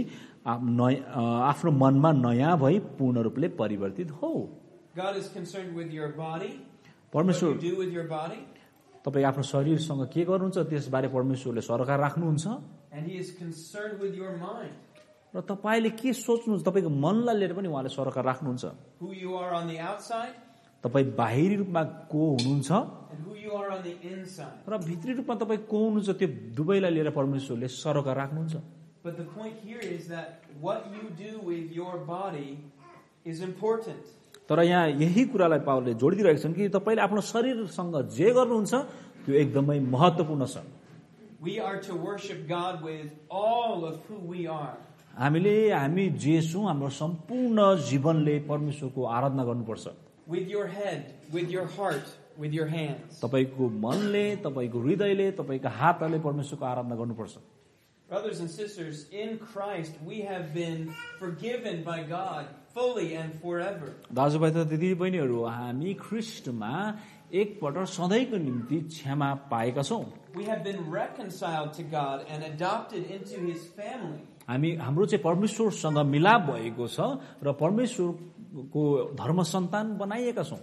आफ्नो मनमा नयाँ भई पूर्ण रूपले परिवर्तित हो. God is concerned with your body. परमेश्वर What you do with your body. तपाईं आफ्नो शरीरसँग के गर्नुहुन्छ त्यसबारे परमेश्वरले सरोकार राख्नुहुन्छ. And he is concerned with your mind. र तपाईले के सोच्नुहुन्छ तपाईको मनलाई लिएर पनि उहाँले सरोकार राख्नुहुन्छ. Who you are on the outside. तपाई बाहिरी रूपमा को हुनुहुन्छ And who you are on the inside. र भित्री रूपमा तपाई को हुनुहुन्छ त्यो दुवैलाई लिएर परमेश्वरले सरोकार राख्नुहुन्छ. But the point here is that what you do with your body is important. तर यहाँ यही कुरालाई पावलले जोडिदिरहेका छन् कि तपाईले आफ्नो शरीरसँग जे गर्नुहुन्छ त्यो एकदमै महत्त्वपूर्ण छ. We are to worship God with all of who we are. हामीले हामी जे छौं हाम्रो सम्पूर्ण जीवनले परमेश्वरको आराधना गर्नुपर्छ. With your head, with your heart, with your hands. तपाईको मनले, तपाईको हृदयले, तपाईका हातले परमेश्वरको आराधना गर्नुपर्छ. Brothers and sisters, in Christ we have been forgiven by God fully and forever. दाजुभाइ तथा दिदीबहिनीहरू हामी ख्रीष्टमा एकपल्ट सधैँको निम्ति क्षमा पाएका छौं. We have been reconciled to God and adopted into his family. हामी हाम्रो चाहिँ परमेश्वरसँग मिलाप भएको छ र परमेश्वरको धर्म सन्तान बनाइएका छौं.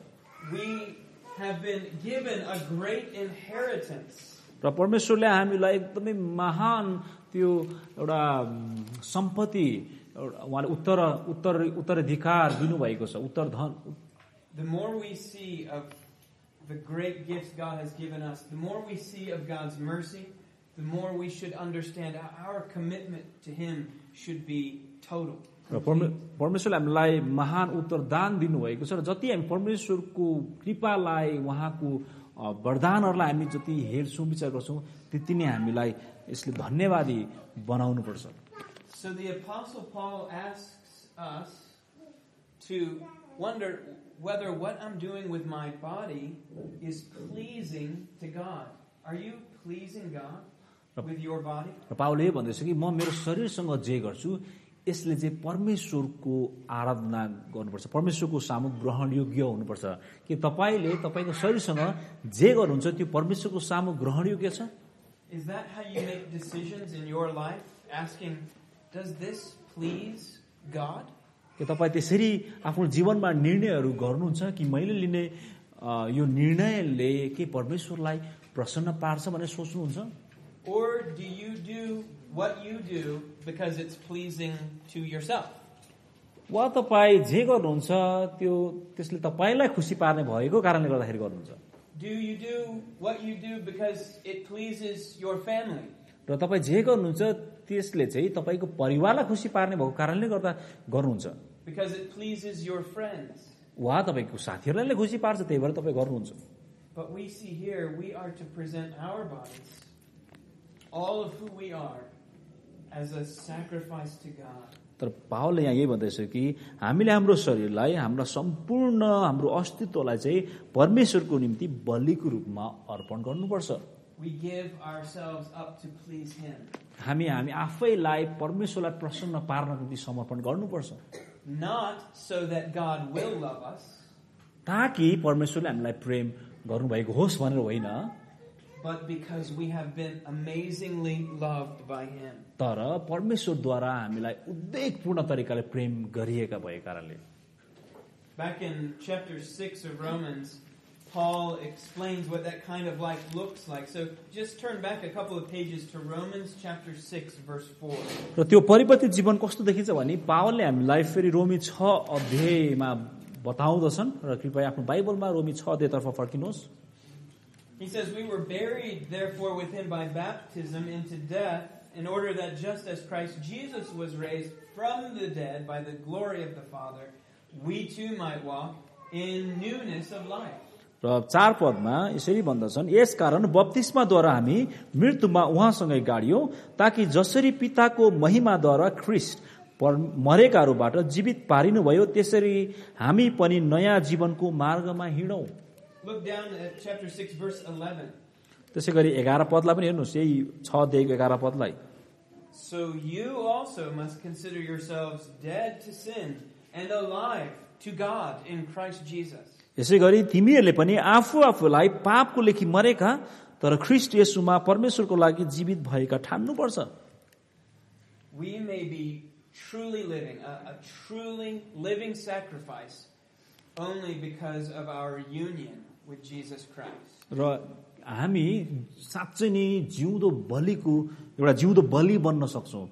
We have been given a great inheritance. र परमेश्वरले हामीलाई एकदमै महान त्यो एउटा सम्पत्ति उहाँले उत्तर उत्तर उत्तराधिकार दिनुभएको छ. उत्तर धन. The more we see of the great gifts God has given us, the more we see of God's mercy, the more we should understand our commitment to him should be total. र परमेश्वरले हामीलाई महान उत्तरदान दिनुभएको छ र जति हामी परमेश्वरको कृपालाई उहाँको वरदानहरूलाई हामी जति हेर्छौं विचार गर्छौं त्यति नै हामीलाई यसले धन्यवादी बनाउनु पर्छ. So the apostle Paul asks us to wonder whether what I'm doing with my body is pleasing to God. Are you pleasing God with your body? र पावलले भन्दैछ कि म मेरो शरीरसँग जे गर्छु यसले चाहिँ परमेश्वरको आराधना गर्नुपर्छ. परमेश्वरको सामु ग्रहण योग्य हुनुपर्छ. कि तपाईले तपाईको शरीरसँग जे गर्नुहुन्छ त्यो परमेश्वरको सामु ग्रहण योग्य छ? Is that how you make decisions in your life? Asking, does this please God? के तपाई त्यसरी आफ्नो जीवनमा निर्णयहरू गर्नुहुन्छ कि मैले लिने यो निर्णयले के परमेश्वरलाई प्रसन्न पार्छ भनेर सोच्नुहुन्छ? Or do you do what you do because it's pleasing to yourself? वा तपाई जे गर्नुहुन्छ त्यो त्यसले तपाईलाई खुसी पार्ने भएको कारणले गर्दाखेरि गर्नुहुन्छ? Do you do what you do because it pleases your family? र तपाई जे गर्नुहुन्छ त्यसले चाहिँ तपाईको परिवारलाई खुसी पार्ने भएको कारणले गर्दा गर्नुहुन्छ? Because it pleases your friends? वा तपाईको साथीहरुलाई खुसी पार्छ त्यही भएर तपाई गर्नुहुन्छ? But we see here we are to present our bodies, all of who we are, as a sacrifice to God. तर पावलले यहाँ यही भन्दैछ कि हामीले हाम्रो शरीरलाई हाम्रो सम्पूर्ण हाम्रो अस्तित्वलाई चाहिँ परमेश्वरको निम्ति बलिको रूपमा अर्पण गर्नुपर्छ. We give ourselves up to please him. हामी हामी आफैलाई परमेश्वरलाई प्रसन्न पार्नको निम्ति समर्पण गर्नुपर्छ. Not so that God will love us. ताकि परमेश्वरले हामीलाई प्रेम गर्नुभएको होस् भनेर होइन. but because we have been amazingly loved by Him. तर परमेश्वरद्वारा हामीलाई उद्वेगपूर्ण तरिकाले प्रेम गरिएका भए कारणले. Back in chapter six of Romans, Paul explains what that kind of life looks like. So just turn back a couple of pages to Romans chapter six verse four. र त्यो परिवर्तित जीवन कस्तो देखिन्छ भने पावलले हामीलाई फेरि रोमी छ अध्यायमा बताउँदछन् र कृपया आफ्नो बाइबलमा रोमी छ अध्यायतर्फ फर्किनुहोस्. He says, "We were buried therefore with him by baptism into death, in order that just as Christ Jesus was raised from the dead by the glory of the Father, we too might walk in newness of life." र चार पदमा यसरी भन्दछन्, यस कारण बप्तिस्माद्वारा हामी मृत्युमा उहाँसँगै गाडियौं, ताकि जसरी पिताको महिमाद्वारा ख्रीष्ट मरेकाहरूबाट जीवित पारिनुभयो त्यसरी हामी पनि नयाँ जीवनको मार्गमा हिँडौं. Look down at chapter six verse eleven. त्यसै गरी एघार पदलाई पनि हेर्नुहोस्, यही छ अध्यायको एघार पदलाई. So you also must consider yourselves dead to sin and alive to God in Christ Jesus. यसै गरी तिमीहरूले पनि आफू आफूलाई पापको लेखी मरेका तर ख्रीष्ट येशूमा परमेश्वरको लागि जीवित भएका ठान्नुपर्छ. We may be truly living a, a truly living sacrifice only because of our union with Jesus Christ. र हामी साँच्चै नै जिउँदो बलिको एउटा जिउँदो बलि बन्न सक्छौं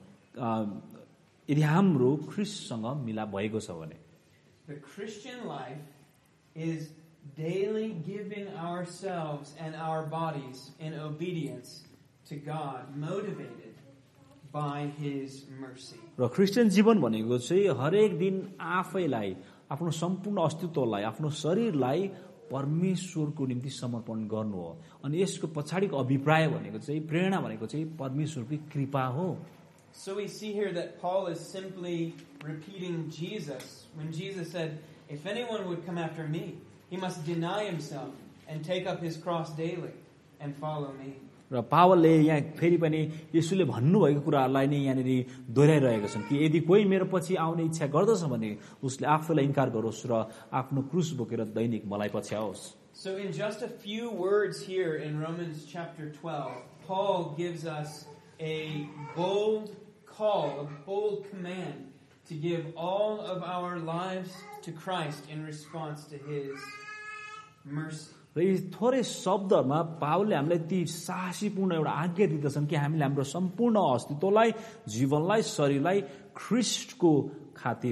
यदि हाम्रो ख्रीष्टसँग मिलाप भएको छ भने. The Christian life is daily giving ourselves and our bodies in obedience to God, motivated by His mercy. र क्रिस्चियन जीवन भनेको चाहिँ हरेक दिन आफैलाई, आफ्नो सम्पूर्ण अस्तित्वलाई, आफ्नो शरीरलाई परमेश्वरको निम्ति समर्पण गर्नु हो. अनि यसको पछाडिको अभिप्राय भनेको चाहिँ, प्रेरणा भनेको चाहिँ परमेश्वरको कृपा हो. So we see here that Paul is simply repeating Jesus when Jesus said, "If anyone would come after me, he must deny himself and take up his cross daily and follow me." र पावलले यहाँ फेरि पनि येशूले भन्नुभएको कुराहरूलाई नै यहाँनिर दोहोऱ्याइरहेका छन् कि यदि कोही मेरो पछि आउने इच्छा गर्दछ भने उसले आफूलाई इन्कार गरोस् र आफ्नो क्रुस बोकेर दैनिक मलाई पछ्याओस्. So in just a few words here in Romans chapter twelve, Paul gives us a bold call, a bold command to give all of our lives to Christ in response to His mercy. र यी थोरै शब्दमा पावलले हामीलाई ती साहसीपूर्ण एउटा आज्ञा दिँदछन् कि हामीले हाम्रो सम्पूर्ण अस्तित्वलाई, जीवनलाई, शरीरलाई ख्रीष्टको खातिर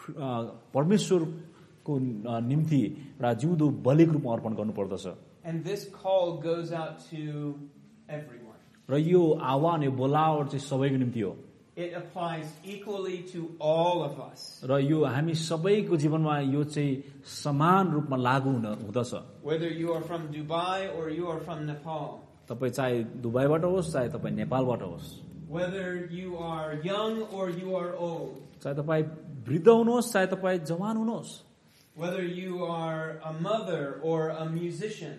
परमेश्वरको निम्ति एउटा जिउँदो बलिको रूपमा अर्पण गर्नुपर्दछ. And this call goes out to everyone. र यो आह्वान, यो बोलावट चाहिँ सबैको निम्ति हो. It applies equally to all of us. र यो हामी सबैको जीवनमा यो चाहिँ समान रूपमा लागू हुँदछ. Whether you are from Dubai or you are from Nepal. तपाई चाहे दुबईबाट होस्, चाहे तपाई नेपालबाट होस्. Whether you are young or you are old. चाहे तपाई वृद्ध हुनुहोस्, चाहे तपाई जवान हुनुहोस्. Whether you are a mother or a musician.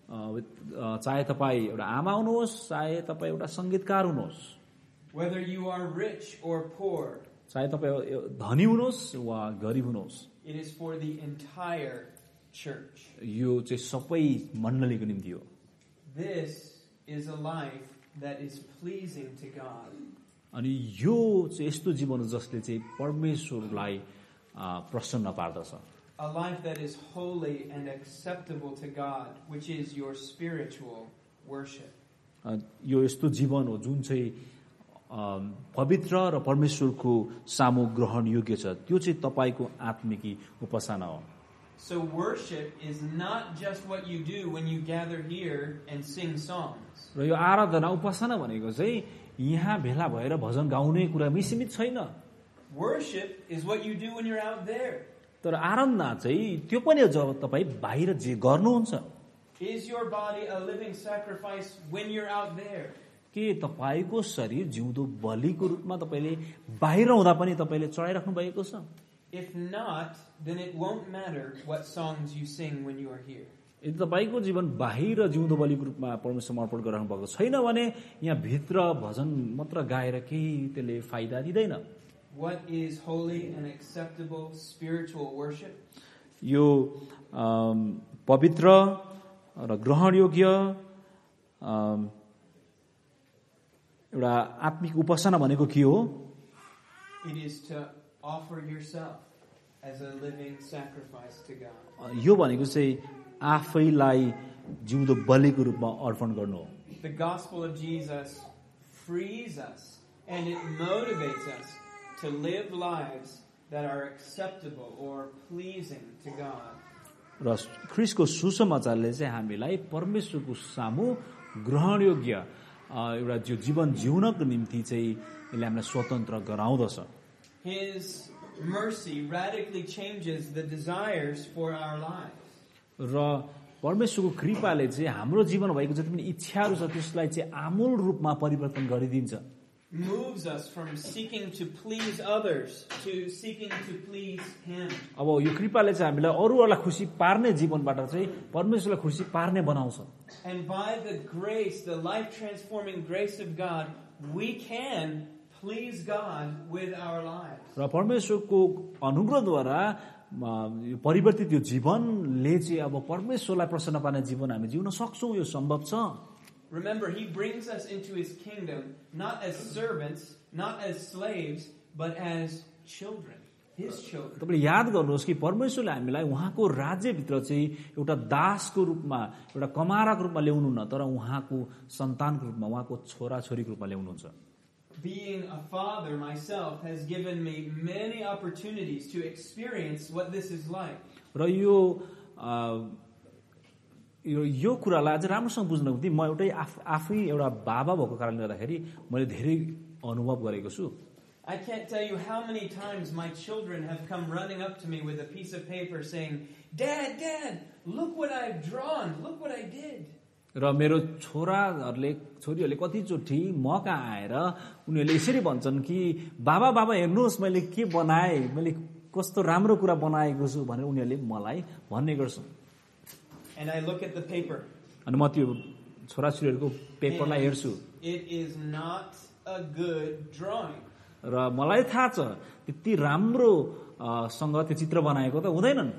चाहे तपाई एउटा आमा हुनुहोस्, चाहे तपाई एउटा संगीतकार हुनुहोस्. Whether you are rich or poor. चाहे तपाई धनी हुनुहोस् वा गरिब हुनुहोस्. It is for the entire church. यो चाहिँ सबै मण्डलीको निम्ति हो. This is a life that is pleasing to God. अनि यो चाहिँ यस्तो जीवन हो जसले चाहिँ परमेश्वरलाई प्रसन्न पार्दछ. A life that is holy and acceptable to God, which is your spiritual worship. यो यस्तो जीवन हो जुन चाहिँ पवित्र र परमेश्वरको सामु ग्रहण योग्य छ. त्यो चाहिँ तपाईको आत्मिकी उपासना हो. So worship is not just what you do when you gather here and sing songs. र यो आराधना उपासना भनेको चाहिँ यहाँ भेला भएर भजन गाउने कुरामै सीमित छैन. Worship is what you do when you're out there. तर आराधना चाहिँ त्यो पनि हो जब तपाई बाहिर जे गर्नुहुन्छ. Is your body a living sacrifice when you're out there? के तपाईको शरीर जिउँदो बलिको रूपमा तपाईले बाहिर हुँदा पनि तपाईले चढाइराख्नु भएको छ? If not, then it won't matter what songs you sing when you are here. यदि तपाईको जीवन बाहिर जिउँदो बलिको रूपमा परमेश्वर समर्पण गरिराख्नु भएको छैन भने यहाँ भित्र भजन मात्र गाएर केही त्यसले फाइदा दिदैन. What is holy and acceptable spiritual worship? यो पवित्र र ग्रहण योग्य एउटा आत्मिक उपासना भनेको के हो? It is to offer yourself as a living sacrifice to God. यो भनेको चाहिँ आफैलाई जिउँदो बलिको रूपमा अर्पण गर्नु हो. The gospel of Jesus frees us and it motivates us to live lives that are acceptable or pleasing to God. र ख्रीष्टको सुसमाचारले चाहिँ हामीलाई परमेश्वरको सामु ग्रहणयोग्य एउटा जो जीवन जिउनको निम्ति चाहिँ यसले हामीलाई स्वतन्त्र गराउँदछ. His mercy radically changes the desires for our lives. र परमेश्वरको कृपाले चाहिँ हाम्रो जीवन भएको जति पनि इच्छाहरू छ त्यसलाई चाहिँ आमूल रूपमा परिवर्तन गरिदिन्छ. Moves us from seeking to please others to seeking to please Him. अब यो कृपाले चाहिँ हामीलाई अरूहरूलाई खुसी पार्ने जीवनबाट चाहिँ परमेश्वरलाई खुसी पार्ने बनाउँछ. And by the grace, the life transforming grace of God, we can please God with our lives. र परमेश्वरको अनुग्रहद्वारा परिवर्तित यो जीवनले चाहिँ अब परमेश्वरलाई प्रसन्न पार्ने जीवन हामी जिउन सक्छौं. यो सम्भव छ. Remember, He brings us into His kingdom not as servants, not as slaves, but as children, His children. तपाईले याद गर्नुहोस् कि परमेश्वरले हामीलाई उहाँको राज्यभित्र चाहिँ एउटा दासको रूपमा, एउटा कमाराको रूपमा ल्याउनु न, तर उहाँको सन्तानको रूपमा, उहाँको छोरा-छोरीको रूपमा ल्याउनुहुन्छ. Being a father myself has given me many opportunities to experience what this is like. र यो यो यो कुरालाई अझ राम्रोसँग बुझ्नको निम्ति म एउटै आफै एउटा बाबा भएको कारणले गर्दाखेरि मैले धेरै अनुभव गरेको छु. I can't tell you how many times my children have come running up to me with a piece of paper saying, "Dad, Dad, look what I've drawn, look what I did." र मेरो छोराहरूले छोरीहरूले कतिचोटि म कहाँ आएर उनीहरूले यसरी भन्छन् कि बाबा बाबा हेर्नुहोस् मैले के बनाएँ, मैले कस्तो राम्रो कुरा बनाएको छु भनेर उनीहरूले मलाई भन्ने गर्छन्. And I look at the paper. अनि म त्यो छोराछोरीहरूको पेपरलाई हेर्छु. It is not a good drawing. र मलाई थाहा छ त्यति राम्रो सँग त्यो चित्र बनाएको त हुँदैनन्.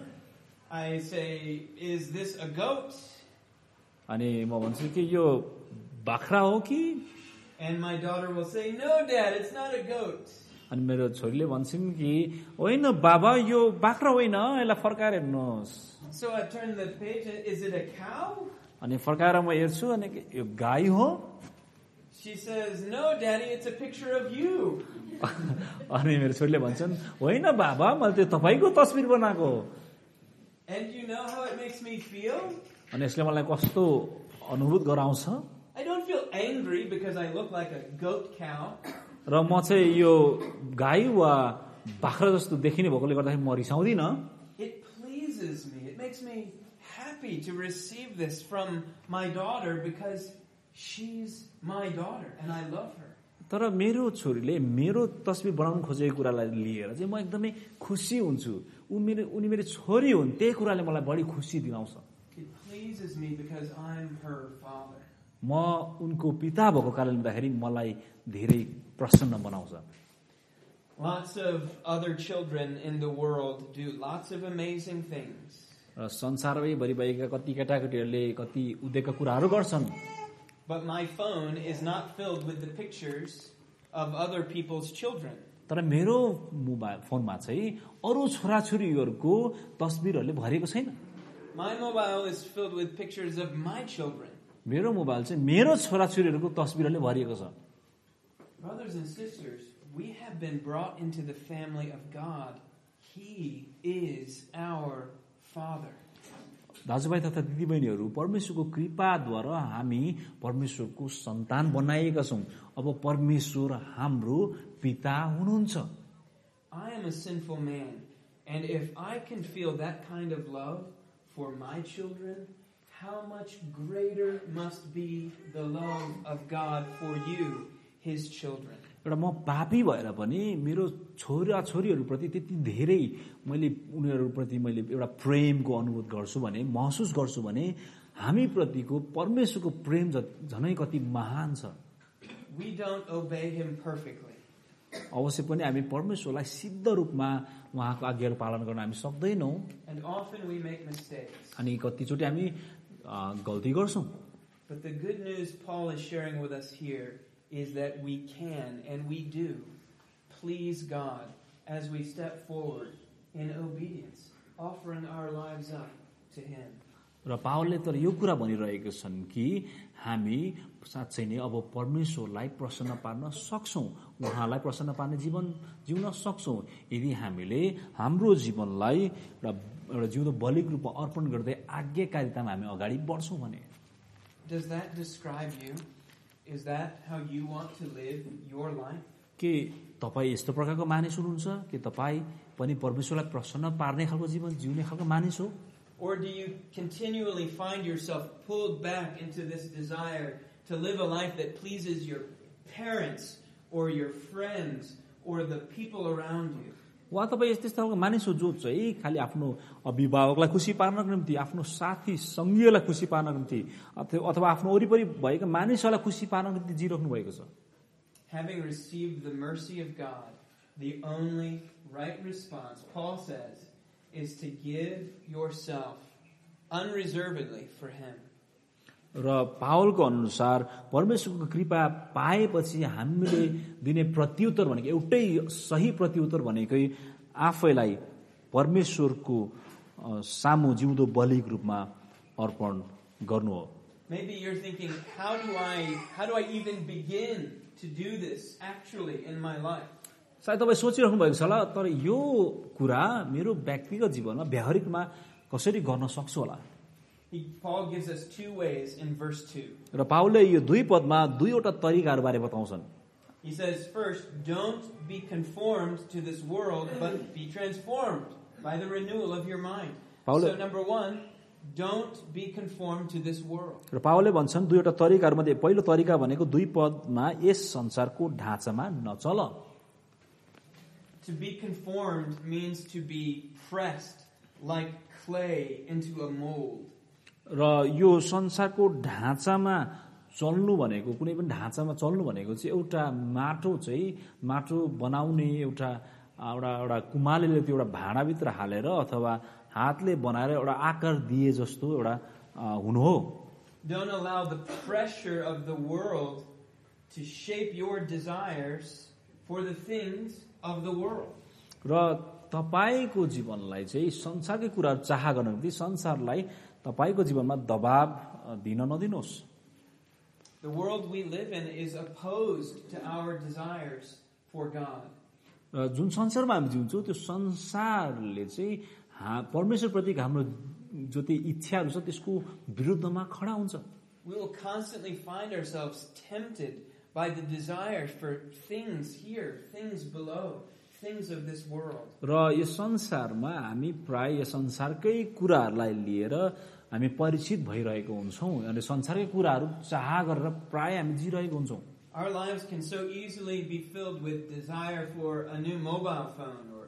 I say, "Is this a goat?" अनि म भन्छु कि यो बाख्रा हो कि? And my daughter will say, "No, Dad, it's not a goat." अनि मेरो छोरीले भन्छन् कि होइन बाबा यो बाख्रा होइन, यसलाई फर्काएर हेर्नुहोस्. So I turn the page. Is it a cow? अनि फर्काएर म हेर्छु अनि यो गाई हो. She says, "No, Daddy, it's a picture of you." अनि मेरो छोरीले भन्छन् होइन बाबा मैले त्यो तपाईको तस्बिर बनाएको. And you know how it makes me feel? अनि यसले मलाई कस्तो अनुभूत गराउँछ. I don't feel angry because I look like a goat cow. र म चाहिँ यो गाई वा बाख्रा जस्तो देखिने भएकोले गर्दाखेरि म रिसाउँदिन. It pleases me. It makes me happy to receive this from my daughter because she's my daughter and I love her. तर मेरो छोरीले मेरो तस्बिर बनाउन खोजेको कुरालाई लिएर चाहिँ म एकदमै खुसी हुन्छु. उ मेरो उनी मेरो छोरी हुन्, त्यही कुराले मलाई बढी खुसी दिलाउँछ. It pleases me because I'm her father. म उनको पिता भएको कारणले गर्दाखेरि मलाई धेरै प्रसन्न बनाउँछ. Lots of other children in the world do lots of amazing things. र संसारमै भरिभएका कति केटाकेटीहरूले कति उदेकका कुराहरू गर्छन्. But my phone is not filled with the pictures of other people's children. तर मेरो मोबाइल फोनमा चाहिँ अरू छोराछोरीहरूको तस्बिरहरूले भरिएको छैन. My mobile is filled with pictures of my children. मेरो मोबाइल चाहिँ मेरो छोराछोरीहरूको तस्बिरहरूले भरिएको छ. Brothers and sisters, we have been brought into the family of God. He is our Father. दाजुभाइ तथा दिदीबहिनीहरू, परमेश्वरको कृपाद्वारा हामी परमेश्वरको सन्तान बनाएका छौं. अब परमेश्वर हाम्रो पिता हुनुहुन्छ. I am a sinful man, and if I can feel that kind of love for my children, how much greater must be the love of God for you, His children. एउटा म पापी भएर पनि मेरो छोरा छोरीहरूप्रति त्यति धेरै मैले उनीहरूप्रति मैले एउटा प्रेमको अनुभूत गर्छु भने महसुस गर्छु भने हामी प्रतिको परमेश्वरको प्रेम झनै कति महान छ. We don't obey Him perfectly. अवश्य पनि हामी परमेश्वरलाई सिद्ध रूपमा उहाँको आज्ञाहरू पालन गर्न हामी सक्दैनौं. And often we make mistakes. अनि कतिचोटि हामी गल्ती गर्छौं. But the good news Paul is sharing with us here is that we can and we do please God as we step forward in obedience, offering our lives up to Him. र पावलले तर यो कुरा भनिरहेका छन् कि हामी साँच्चै नै अब परमेश्वरलाई प्रसन्न पार्न सक्छौं, उहाँलाई प्रसन्न पार्ने जीवन जिउन सक्छौं यदि हामीले हाम्रो जीवनलाई एउटा जिउँदो बलिक रूपमा अर्पण गर्दै आज्ञाकारितामा हामी अगाडि बढ्छौं भने. Does that describe you? Is that how you want to live your life? के तपाईँ यस्तो प्रकारको मानिस हुनुहुन्छ कि तपाईँ पनि परमेश्वरलाई प्रसन्न पार्ने खालको जीवन जिउने खालको मानिस हो? Or do you continually find yourself pulled back into this desire to live a life that pleases your parents or your friends or the people around you? वा तपाईँ यस्तो खालको मानिस हो जो चाहिँ खालि आफ्नो अभिभावकलाई खुसी पार्नको निम्ति, आफ्नो साथी सङ्गीयलाई खुसी पार्नको निम्ति अथवा आफ्नो वरिपरि भएका मानिसहरूलाई खुसी पार्नको निम्ति जिराख्नु भएको छ. Having received the mercy of God, the only right response, Paul says, is to give yourself unreservedly for Him. र पावलको अनुसार परमेश्वरको कृपा पाएपछि हामीले दिने प्रत्युत्तर भनेको एउटै सही प्रत्युत्तर भनेकै आफैलाई परमेश्वरको सामु जिउँदो बलिक रूपमा अर्पण गर्नु हो. Maybe you're thinking, how do I how do I even begin to do this actually in my life? सायद तपाईँ सोचिराख्नु भएको छ होला, तर यो कुरा मेरो व्यक्तिगत जीवनमा व्यावहारिकमा कसरी गर्न सक्छु होला. He, Paul gives us two ways in verse two. र पावलले यो दुई पदमा दुईवटा तरिकाहरू बारे बताउँछन्. He says, first, don't be conformed to this world, but be transformed by the renewal of your mind. So number one, don't be conformed to this world. र पावलले भन्छन् दुईवटा तरिकाहरूमध्ये पहिलो तरिका भनेको दुई पदमा यस संसारको ढाँचामा नचल. To be conformed means to be pressed like clay into a mold. र यो संसारको ढाँचामा चल्नु भनेको कुनै पनि ढाँचामा चल्नु भनेको चाहिँ एउटा माटो चाहिँ माटो बनाउने एउटा एउटा एउटा कुमालेले त्यो एउटा भाँडाभित्र हालेर अथवा हातले बनाएर एउटा आकार दिए जस्तो एउटा हुनु हो. Don't allow the pressure of the world to shape your desires for the things of the world. र तपाईको जीवनलाई चाहिँ संसारकै कुराहरू चाह गर्न निम्ति संसारलाई तपाईको जीवनमा दबाव दिन नदिनुहोस्. The world we live in is opposed to our desires for God. र जुन संसारमा हामी जिउँछौँ त्यो संसारले चाहिँ परमेश्वर प्रति हाम्रो जति इच्छाहरू छ त्यसको विरुद्धमा खडा हुन्छ. We will constantly find ourselves tempted by the desires for things here, things below, things of this world. र यो संसारमा हामी प्राय यो संसारकै कुराहरूलाई लिएर हामी परिचित भइरहेको हुन्छौँ अनि संसारकै कुराहरू चाह गरेर प्राय हामी जिरहेको हुन्छौँ. Our lives can so easily be filled with desire for a new mobile phone or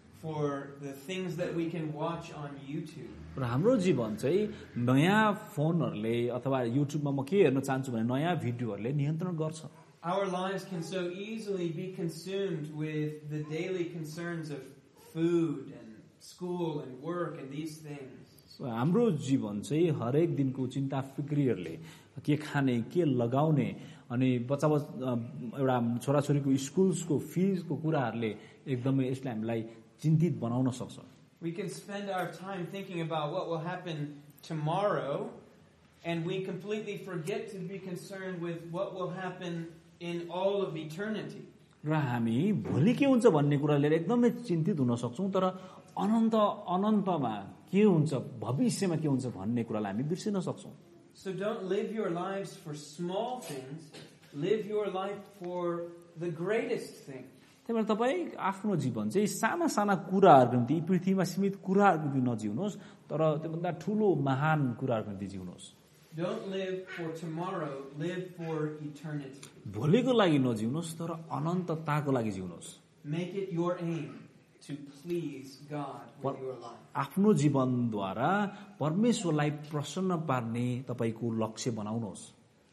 for the things that we can watch on YouTube. र हाम्रो जीवन चाहिँ नयाँ फोनहरूले अथवा युट्युबमा म के हेर्न चाहन्छु भने नयाँ भिडियोहरूले नियन्त्रण गर्छ. Our lives can so easily be consumed with the daily concerns of food and school and work and these things. हाम्रो जीवन चाहिँ हरेक दिनको चिन्ता फिक्रीहरूले के खाने के लगाउने अनि बच्चा एउटा छोराछोरीको स्कुलको फिजको कुराहरूले एकदमै यसले हामीलाई चिन्तित बनाउन सक्छ. We can spend our time thinking about what will happen tomorrow and we completely forget to be concerned with what will happen in all of eternity. र हामी भोलि के हुन्छ भन्ने कुरा लिएर एकदमै चिन्तित हुन सक्छौं तर अनन्त अनन्तमा के हुन्छ भविष्यमा के हुन्छ भन्ने कुरालाई हामी बिर्सिन सक्छौं. So don't live your lives for small things, live your life for the greatest thing. त्यही भएर तपाईँ आफ्नो जीवन चाहिँ साना साना कुराहरूको निम्ति पृथ्वीमा सीमित कुराहरूको निम्ति नजिउनुहोस् तर त्योभन्दा ठुलो महान कुराहरूको निम्ति जिउनुहोस्. Don't live for tomorrow, live for eternity. भोलिको लागि नजिउनुहोस् तर अनन्तताको लागि जिउनुहोस्. Make it your aim to please God with your life. आफ्नो जीवनद्वारा परमेश्वरलाई प्रसन्न पार्ने तपाईको लक्ष्य बनाउनुहोस्.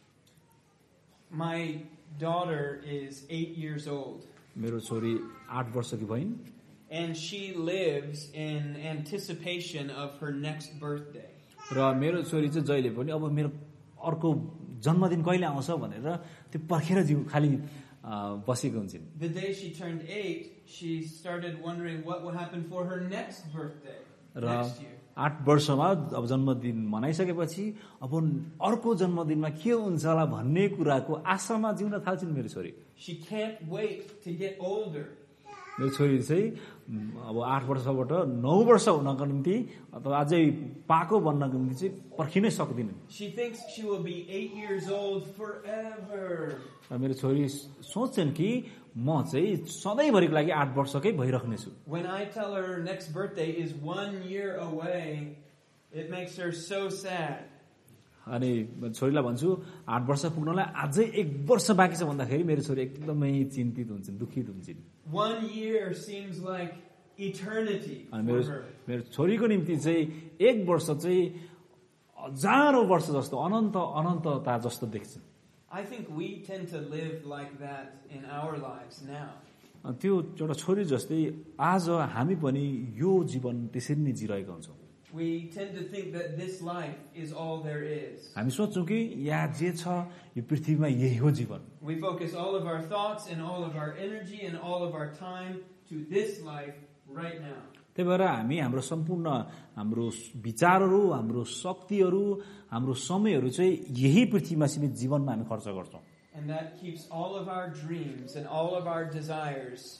My daughter is eight years old. मेरो छोरी आठ वर्षकी भइन्. And she lives in anticipation of her next birthday. र मेरो छोरी चाहिँ जहिले पनि अब मेरो अर्को जन्मदिन कहिले आउँछ भनेर त्यो पर्खेर जिउ खाली बसेको हुन्छन्. The day she turned eight, she started wondering what would happen for her next birthday next year. आठ वर्षमा अब जन्मदिन मनाइसकेपछि अब अर्को जन्मदिनमा के हुन्छ होला भन्ने कुराको आशामा जिउन थाल्छिन् मेरो छोरी. She can't wait to get older. मेरो छोरी चाहिँ अब आठ वर्षबाट नौ वर्ष हुनको निम्ति अथवा अझै पाको बन्नको निम्ति चाहिँ पर्खिनै सक्दिन. She thinks she will be eight years old forever. मेरो छोरी सोच्छन् कि म चाहिँ सधैँभरिको लागि आठ वर्षकै भइराख्नेछु. When I tell her next birthday is one year away, it makes her so sad. अनि छोरीलाई भन्छु आठ वर्ष पुग्नलाई अझै एक वर्ष बाँकी छ भन्दाखेरि मेरो छोरी एकदमै चिन्तित हुन्छन्, दुखित हुन्छन्. One year seems like eternity अनि for मेरो her. मेरो छोरीको निम्ति चाहिँ एक वर्ष चाहिँ हजारौं वर्ष जस्तो अनन्त अनन्तता जस्तो देख्छ. I think we tend to live like that in our lives now. त्यो एउटा छोरी जस्तै आज हामी पनि यो जीवन त्यसरी नै जिरहेका हुन्छौँ. We tend to think that this life is all there is. हामी सोच्छौँ कि यहाँ जे छ यो पृथ्वीमा यही हो जीवन. We focus all of our thoughts and all of our energy and all of our time to this life right now. त्यही भएर हामी हाम्रो सम्पूर्ण हाम्रो विचारहरू, हाम्रो शक्तिहरू, हाम्रो समयहरू चाहिँ यही पृथ्वीमा सीमित जीवनमा हामी खर्च गर्छौँ. And that keeps all of our dreams and all of our desires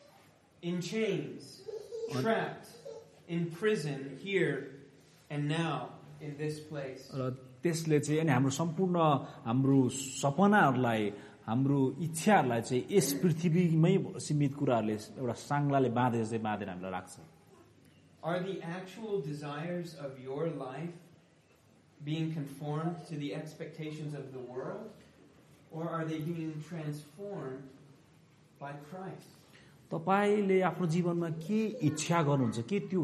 in chains, trapped in prison here and now in this place. र त्यसले चाहिँ अनि हाम्रो सम्पूर्ण हाम्रो सपनाहरूलाई, हाम्रो इच्छाहरूलाई चाहिँ यस पृथ्वीमै सीमित कुराहरूले एउटा साङ्लाले बाँधेर चाहिँ बाँधेर हामीलाई राख्छ. Are the actual desires of your life being conformed to the expectations of the world, or are they being transformed by Christ? तपाईले आफ्नो जीवनमा के इच्छा गर्नुहुन्छ के त्यो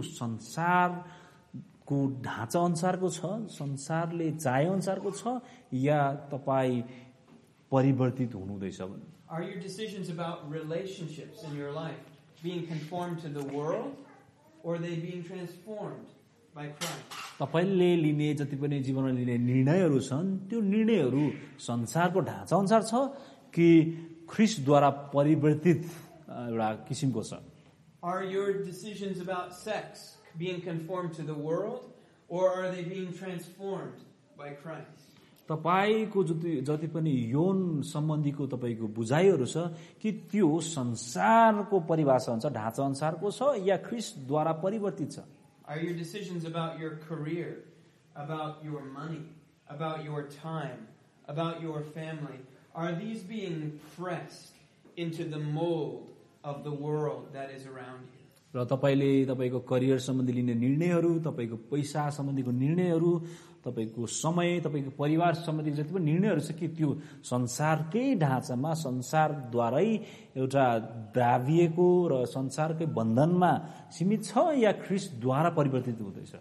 संसारको ढाँचा अनुसारको छ, संसारले चाहे अनुसारको छ या तपाई परिवर्तित हुनुहुँदैछ भने? Are your decisions about relationships in your life being conformed to the world, or are they being transformed by Christ? तपाईले लिने जति पनि जीवनमा लिने निर्णयहरू छन् त्यो निर्णयहरू संसारको ढाँचा अनुसार छ कि ख्रीष्टद्वारा परिवर्तित एउटा किसिमको छ? Are your decisions about sex being conformed to the world, or are they being transformed by Christ? तपाईको जति जति पनि यौन सम्बन्धीको तपाईको बुझाइहरू छ कि त्यो संसारको परिभाषा हुन्छ ढाँचा अनुसारको छ या ख्रीष्टद्वारा परिवर्तित छ? Are your decisions about your career, about your money, about your time, about your family, are these being pressed into the mold of the world that is around you? र तपाईले तपाईको करियर सम्बन्धी लिने निर्णयहरू, तपाईको पैसा सम्बन्धीको निर्णयहरू, तपाईको समय, तपाईको परिवार सम्बन्धी जति पनि निर्णयहरू छ कि त्यो संसारकै ढाँचामा संसारद्वारै एउटा दाबिएको र संसारकै बन्धनमा सीमित छ या ख्रीष्टद्वारा परिवर्तित हुँदैछ?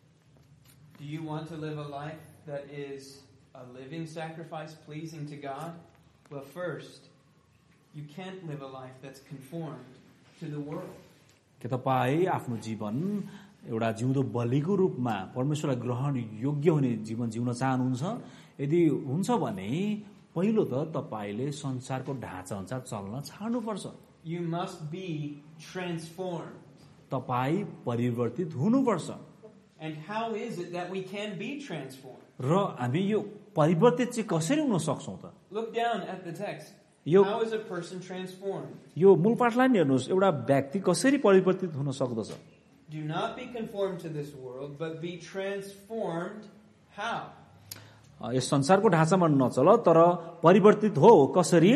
Do you want to live a life that is a living sacrifice pleasing to God? Well, first, you can't live a life that's conformed to the world. के तपाई आफ्नो जीवन एउटा जिउँदो बलिको रूपमा परमेश्वरलाई ग्रहण योग्य हुने जीवन जिउन चाहनुहुन्छ? यदि हुन्छ भने पहिलो त तपाईले संसारको ढाँचा अनुसार चल्न छाड्नुपर्छ. You must be transformed. तपाई परिवर्तित हुनुपर्छ. And how is it that we can be transformed? र हामी यो परिवर्तित चाहिँ कसरी हुन सक्छौं त? Look down at the text. यो How is a person transformed? यो मूल पाठलाई नि हेर्नुस्, एउटा व्यक्ति कसरी परिवर्तित हुन सक्दछ? Do not be conformed to this world, but be transformed. How? यस संसारको ढाँचामा नचल तर परिवर्तित हो कसरी?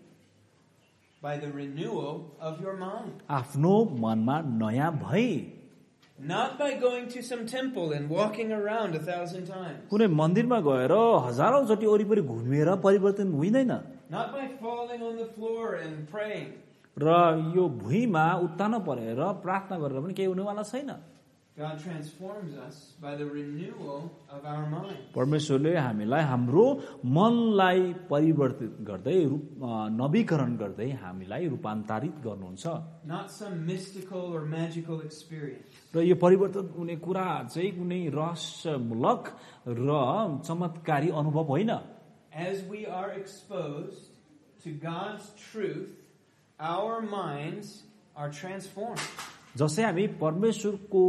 By the renewal of your mind. आफ्नो मनमा नयाँ भई. Not by going to some temple and walking around a thousand times. कुनै मन्दिरमा गएर हजारौं चोटि वरिपरि घुमेर परिवर्तन हुँदैन. Not by falling on the floor and praying. र यो भुइँमा उत्तान परेर प्रार्थना गरेर पनि केही हुनेवाला छैन. God transforms us by the renewal of our mind. परमेश्वरले हामीलाई हाम्रो मनलाई परिवर्तित गर्दै रूप नवीकरण गर्दै हामीलाई रूपान्तरित गर्नुहुन्छ. Not some mystical or magical experience. र यो परिवर्तन हुने कुरा चाहिँ कुनै रहस्यमूलक र चमत्कारी अनुभव होइन. As we are exposed to God's truth, our minds are transformed. जसै हामी परमेश्वरको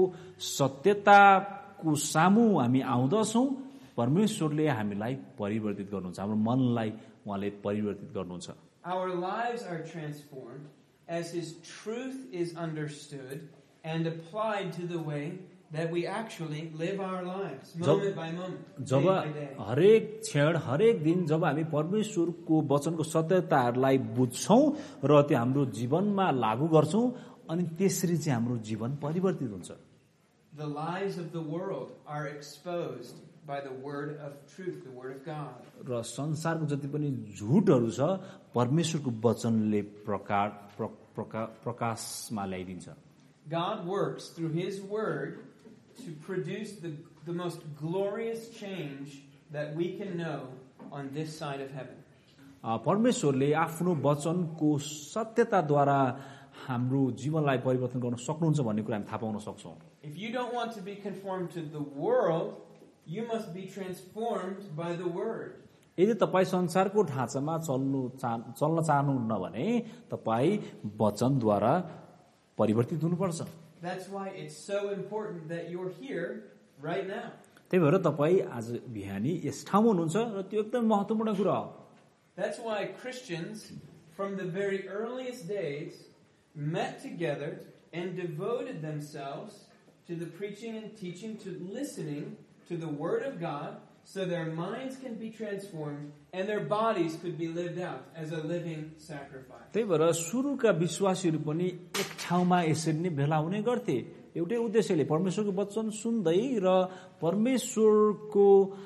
सत्यताको सामु हामी आउँदछौँ, परमेश्वरले हामीलाई परिवर्तित गर्नुहुन्छ, हाम्रो मनलाई उहाँले परिवर्तित गर्नुहुन्छ. Our lives are transformed as His truth is understood and applied to the way that we actually live our lives, moment by moment, job day by day. हरेक क्षण हरेक दिन जब हामी परमेश्वरको वचनको सत्यताहरूलाई बुझ्छौँ र त्यो हाम्रो जीवनमा लागू गर्छौँ, अनि त्यसरी चाहिँ हाम्रो जीवन परिवर्तित हुन्छ. The lies of the world are exposed by the word of truth, the word of God. र संसारको जति पनि झुटहरू छ परमेश्वरको वचनले प्रकार प्रका, प्रकाशमा ल्याइदिन्छ. God works through His word to produce the, the most glorious change that we can know on this side of heaven. परमेश्वरले आफ्नो वचनको सत्यताद्वारा हाम्रो जीवनलाई परिवर्तन गर्न सक्नुहुन्छ भन्ने कुरा हामी थाहा पाउन सक्छौँ. If you don't want to be conformed to the world, you must be transformed by the word. यदि तपाईँ संसारको ढाँचामा चल्नु चल्न चाहनुहुन्न भने तपाईँ वचनद्वारा परिवर्तित हुनुपर्छ. That's why it's so important that you're here right now. त्यही भएर तपाईँ आज बिहानी यस ठाउँमा हुनुहुन्छ र त्यो एकदम महत्त्वपूर्ण कुरा हो. That's why Christians from the very earliest days met together and devoted themselves to the preaching and teaching, to listening to the Word of God, so their minds can be transformed and their bodies could be lived out as a living sacrifice. त्यही भएर सुरुका विश्वासीहरू पनि एक ठाउँमा यसरी नै भेला हुने गर्थे, एउटै उद्देश्यले परमेश्वरको वचन सुन्दै र परमेश्वरको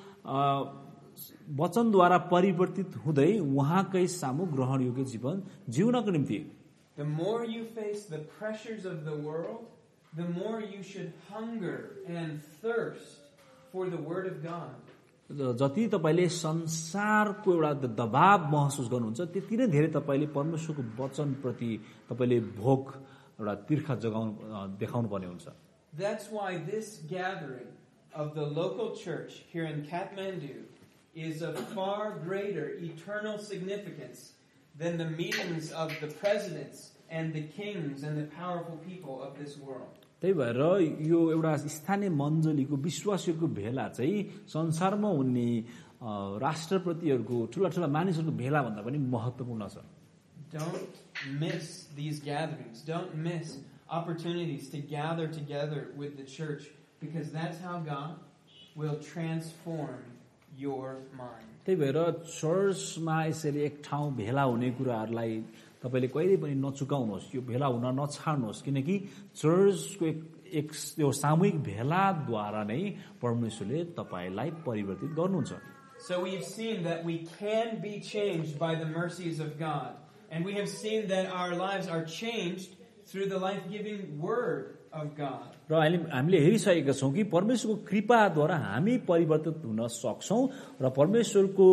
वचनद्वारा परिवर्तित हुँदै उहाँकै सामु ग्रहणयोग्य जीवन जिउनको निम्ति. The more you face the pressures of the world, the more you should hunger and thirst for the Word of God. जति तपाईले संसारको एउटा दबाव महसुस गर्नुहुन्छ त्यति नै धेरै तपाईले परमेश्वरको वचन प्रति तपाईले भोग एउटा तीर्खा जगाउनु देखाउनु पर्ने हुन्छ. That's why this gathering of the local church here in Kathmandu is of far greater eternal significance than the meetings of the presidents and the kings and the powerful people of this world. त्यही भएर यो एउटा स्थानीय मण्डलीको विश्वासीहरूको भेला चाहिँ संसारमा हुने राष्ट्रपतिहरूको ठुला ठुला मानिसहरूको भेला भन्दा पनि महत्त्वपूर्ण छ. Don't miss these gatherings. Don't miss opportunities to gather together with the church, because that's how God will transform your mind. त्यही भएर चर्चमा यसरी एक ठाउँ भेला हुने कुराहरूलाई तपाईले कहिले पनि नचुकाउनुहोस्, यो भेला हुन नछाड्नुहोस्, किनकि चर्चको एक एक यो सामूहिक भेलाद्वारा नै परमेश्वरले तपाईलाई परिवर्तित गर्नुहुन्छ. So we've seen that we can be changed by the mercies of God, and we have seen that our lives are changed through the life-giving word of God. र हामीले हेरिसकेका छौँ कि परमेश्वरको कृपाद्वारा हामी परिवर्तित हुन सक्छौँ र परमेश्वरको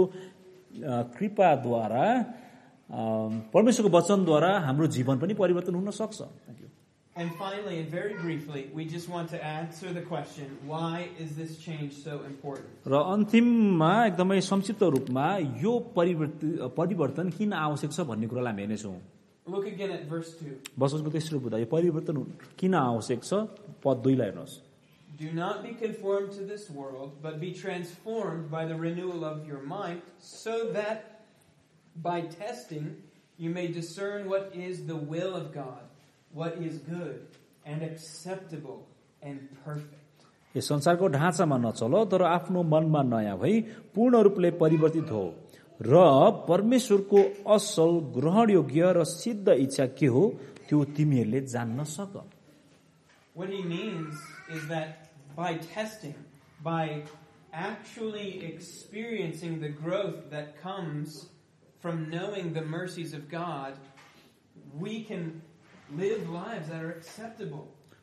कृपाद्वारा परमेश्वरको वचनद्वारा हाम्रो जीवन पनि परिवर्तन हुन सक्छ. Thank you. And finally, and very briefly, we just want to answer the question, why is this change so important? र अन्तिममा एकदमै संक्षिप्त रूपमा यो परिवर्तन परिवर्तन किन आवश्यक छ भन्ने कुरालाई हामी हेर्नेछौँ. Look again at verse two. वचनको तेस्रो बुँदा यो परिवर्तन किन आवश्यक छ पद दुईलाई हेर्नुहोस्. Do not be conformed to this world, but be transformed by the renewal of your mind, so that by testing you may discern what is the will of God, what is good and acceptable and perfect. यो संसारको ढाँचामा नचल, तर आफ्नो मनमा नयाँ भई पूर्ण रूपले परिवर्तित हो र परमेश्वरको असल ग्रहणयोग्य र सिद्ध इच्छा के हो त्यो तिमीहरूले जान्न सक. What he means is that by testing, by actually experiencing the growth that comes from knowing the mercies of God, we can live lives that are acceptable.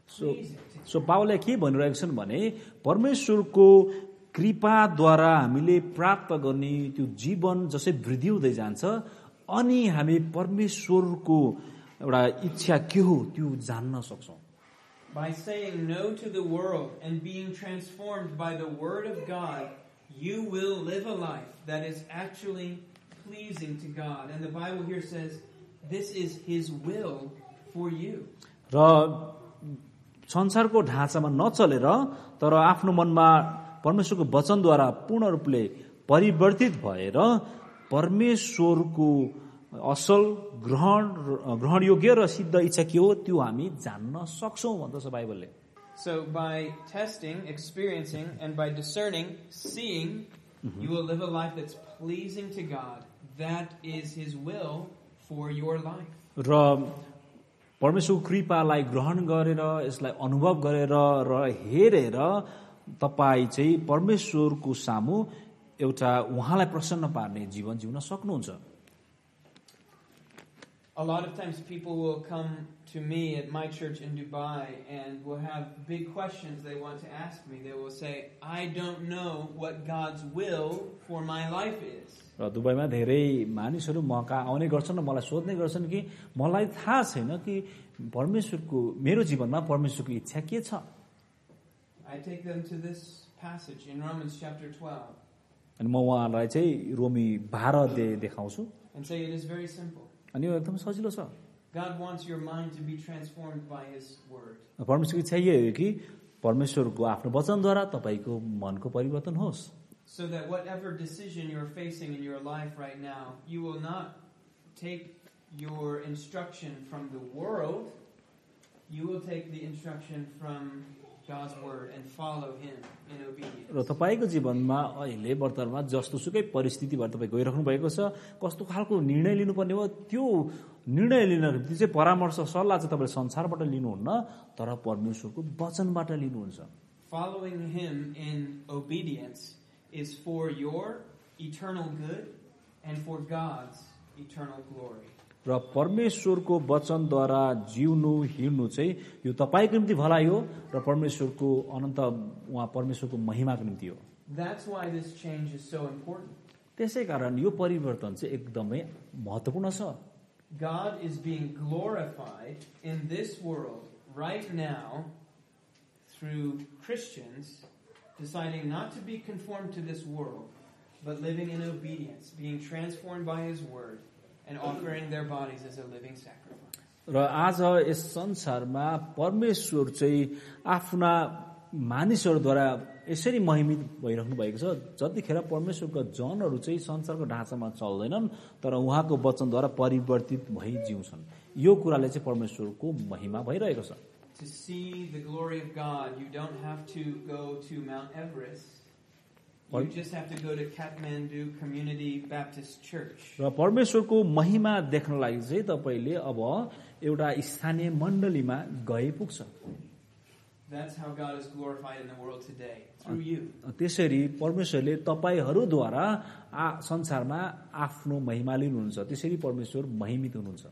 So pleasing to so पावलले के भनिरहेका छन् भने परमेश्वरको कृपाद्वारा हामीले प्राप्त गर्ने त्यो जीवन जसै वृद्धि हुँदै जान्छ अनि हामी परमेश्वरको एउटा इच्छा के हो त्यो जान्न सक्छौं. By saying no to the world and being transformed by the Word of God, you will live a life that is actually pleasing to God. And the Bible here says, this is His will for you. र संसारको ढाँचामा नचलेर तर आफ्नो मनमा परमेश्वरको वचनद्वारा पूर्ण रूपले परिवर्तित भएर परमेश्वरको असल ग्रहण ग्रहण योग्य र सिद्ध इच्छा के हो त्यो हामी जान्न सक्छौं भन्दछ बाइबलले. So by testing, experiencing, and by discerning, seeing, mm-hmm. you will live a life that's pleasing to God. That is His will for your life. र परमेश्वरको कृपालाई ग्रहण गरेर यसलाई अनुभव गरेर र हेरेर तपाई चाहिँ परमेश्वरको सामु एउटा उहाँलाई प्रसन्न पार्ने जीवन जिउन सक्नुहुन्छ. A lot of times people will come to me at my church in Dubai and will have big questions they want to ask me. They will say, I don't know what God's will for my life is. र दुबईमा धेरै मानिसहरू मका आउने गर्छन् र मलाई सोध्ने गर्छन् कि मलाई थाहा छैन कि परमेश्वरको मेरो जीवनमा परमेश्वरको इच्छा के छ. I take them to this passage in Romans chapter twelve. अनि म उहाँलाई चाहिँ रोमी बाह्र देखाउँछु. And say it is very simple. अनि यो एकदम सजिलो छ. God wants your mind to be transformed by His word. परमेश्वरको इच्छा यही हो कि परमेश्वरको आफ्नो वचनद्वारा तपाईको मनको परिवर्तन होस्. So that whatever decision you're facing in your life right now, you will not take your instruction from the world. You will take the instruction from God's word and follow Him in obedience. र तपाईको जीवनमा अहिले वर्तमानमा जस्तो सुकै परिस्थितिबाट तपाई गइराख्नु भएको छ, कस्तो खालको निर्णय लिनुपर्ने हो त्यो निर्णय लिन त्यो चाहिँ परामर्श सल्लाह चाहिँ तपाईले संसारबाट लिनुहुन्न तर परमेश्वरको वचनबाट लिनुहुन्छ. Following Him in obedience is for your eternal good and for God's eternal glory. र परमेश्वरको वचनद्वारा जिउनु हिँड्नु चाहिँ यो तपाईको निम्ति भलाइ हो र परमेश्वरको अनन्त उहाँ परमेश्वरको महिमाको निम्ति हो. That's why this change is so important. त्यसैकारण यो परिवर्तन चाहिँ एकदमै महत्त्वपूर्ण छ. God is being glorified in this world right now through Christians deciding not to be conformed to this world, but living in obedience, being transformed by His word, and offering their bodies as a living sacrifice. र आज यस संसारमा परमेश्वर चाहिँ आफ्ना मानिसहरूद्वारा यसरी महिमित भइराख्नु भएको छ जतिखेर परमेश्वरका जनहरू चाहिँ संसारको ढाँचामा चल्दैनन् तर उहाँको वचनद्वारा परिवर्तित भई जिउँछन्. यो कुराले चाहिँ परमेश्वरको महिमा भइरहेको छ. To see the glory of God, you don't have to go to Mount Everest. You just have to go to Kathmandu Community Baptist Church. र परमेश्वरको महिमा देख्नलाई चाहिँ तपाईले अब एउटा स्थानीय मण्डलीमा गए पुग्छ. That's how God is glorified in the world today, through you. त्यसरी परमेश्वरले तपाईहरुद्वारा संसारमा आफ्नो महिमा लिनुहुन्छ. त्यसरी परमेश्वर महिमित हुनुहुन्छ.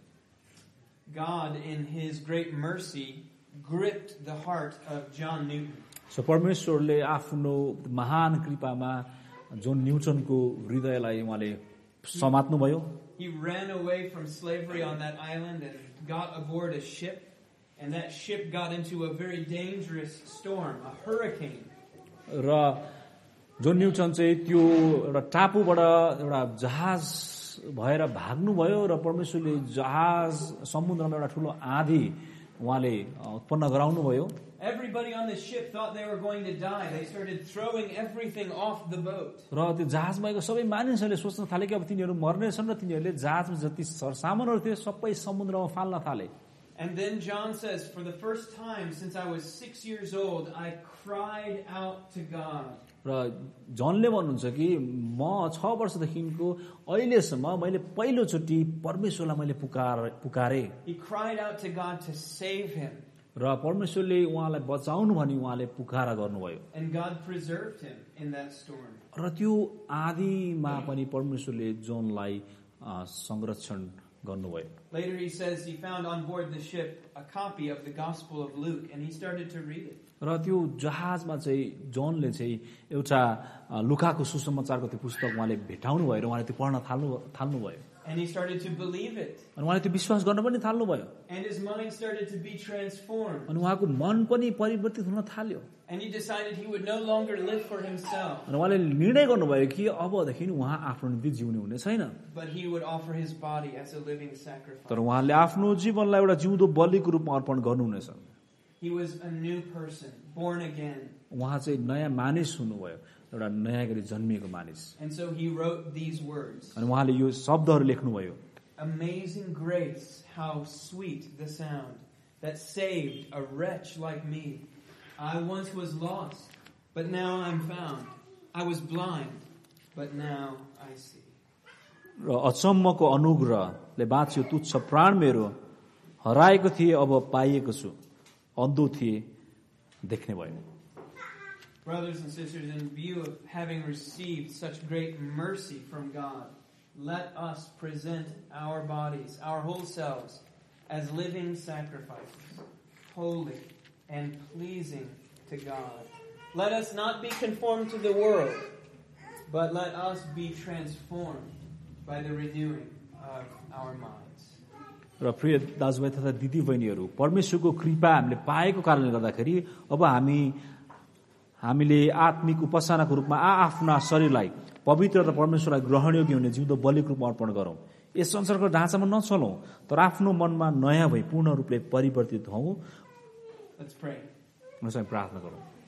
God in His great mercy gripped the heart of John Newton. So परमेश्वरले आफ्नो महान कृपामा जोन न्यूटनको हृदयलाई उहाँले समात्नु भयो. He ran away from slavery on that island and got aboard a ship, and that ship got into a very dangerous storm, a hurricane. र जोन न्यूटन चाहिँ त्यो एउटा टापुबाट एउटा जहाज भएर भाग्नु भयो र परमेश्वरले जहाज समुद्रमा एउटा ठूलो आँधी उहाँले उत्पन्न गराउनु भयो. Everybody on the ship thought they were going to die. They started throwing everything off the boat. र त्यो जहाजमा भएको सबै मानिसहरूले सोच्न थाले कि अब तिनीहरू मर्ने छन् र तिनीहरूले जहाजमा जति सामानहरू थियो सबै समुद्रमा फाल्न थाले. And then John says, for the first time since I was six years old, I cried out to God. र जनले भन्नुहुन्छ कि म छ वर्षदेखिको अहिलेसम्म मैले पहिलोचोटि परमेश्वरलाई मैले पुकार पुकारे. He cried out to God to save him. र परमेश्वरले उहाँलाई बचाउनु भनी उहाँले पुकारा गर्नुभयो. And God preserved him in that storm. र त्यो आँधीमा पनि परमेश्वरले जोनलाई संरक्षण गर्नुभयो. Later he says he found on board the ship a copy of the Gospel of Luke and he started to read it. र त्यो जहाजमा चाहिँ जोनले चाहिँ एउटा लुकाको सुसमाचारको त्यो पुस्तक उहाँले भेटाउनु भयो र उहाँले त्यो पढ्न थाल्नु थाल्नुभयो. And he started to believe it. अनि उहाँले त्यो विश्वास गर्न पनि थाल्नुभयो. And his mind started to be transformed. अनि उहाँको मन पनि परिवर्तित हुन थाल्यो. And he decided he would no longer live for himself. अनि उहाँले निर्णय गर्नुभयो कि अबदेखि उहाँ आफ्नो निम्ति जिउने हुने छैन. But he would offer his body as a living sacrifice. तर उहाँले आफ्नो जीवनलाई एउटा जिउँदो बलिको रूपमा अर्पण गर्नुहुनेछ. He was a new person, born again. उहाँ चाहिँ नयाँ मानिस हुनुभयो, एउटा नयाँ गरी जन्मिएको मानिस. And so he wrote these words. अनि उहाँले यो शब्दहरू लेख्नुभयो. Amazing grace, how sweet the sound that saved a wretch like me. I once was lost, but now I'm found. I was blind, but now I see. र अचम्मको अनुग्रहले बाँच्यो तुच्छ प्राण मेरो, हराएको थिए अब पाइएको छु, अन्धो थिए देख्ने भयो. Brothers and sisters, in view of having received such great mercy from God, let us present our bodies, our whole selves, as living sacrifices, holy and pleasing to God. Let us not be conformed to the world, but let us be transformed by the renewing of our minds. र प्रिय दाजुभाइ तथा दिदी बहिनीहरू, परमेश्वरको कृपा हामीले पाएको कारणले गर्दाखेरि अब हामी हामीले आत्मिक उपासनाको रूपमा आफ्ना शरीरलाई पवित्र र परमेश्वरलाई ग्रहणयोग्य हुने जिउँदो बलिको रूपमा अर्पण गरौँ. यस संसारको ढाँचामा नचलौँ, तर आफ्नो मनमा नयाँ भई पूर्ण रूपले परिवर्तित हौँ. Let's pray. प्रार्थना गरौँ.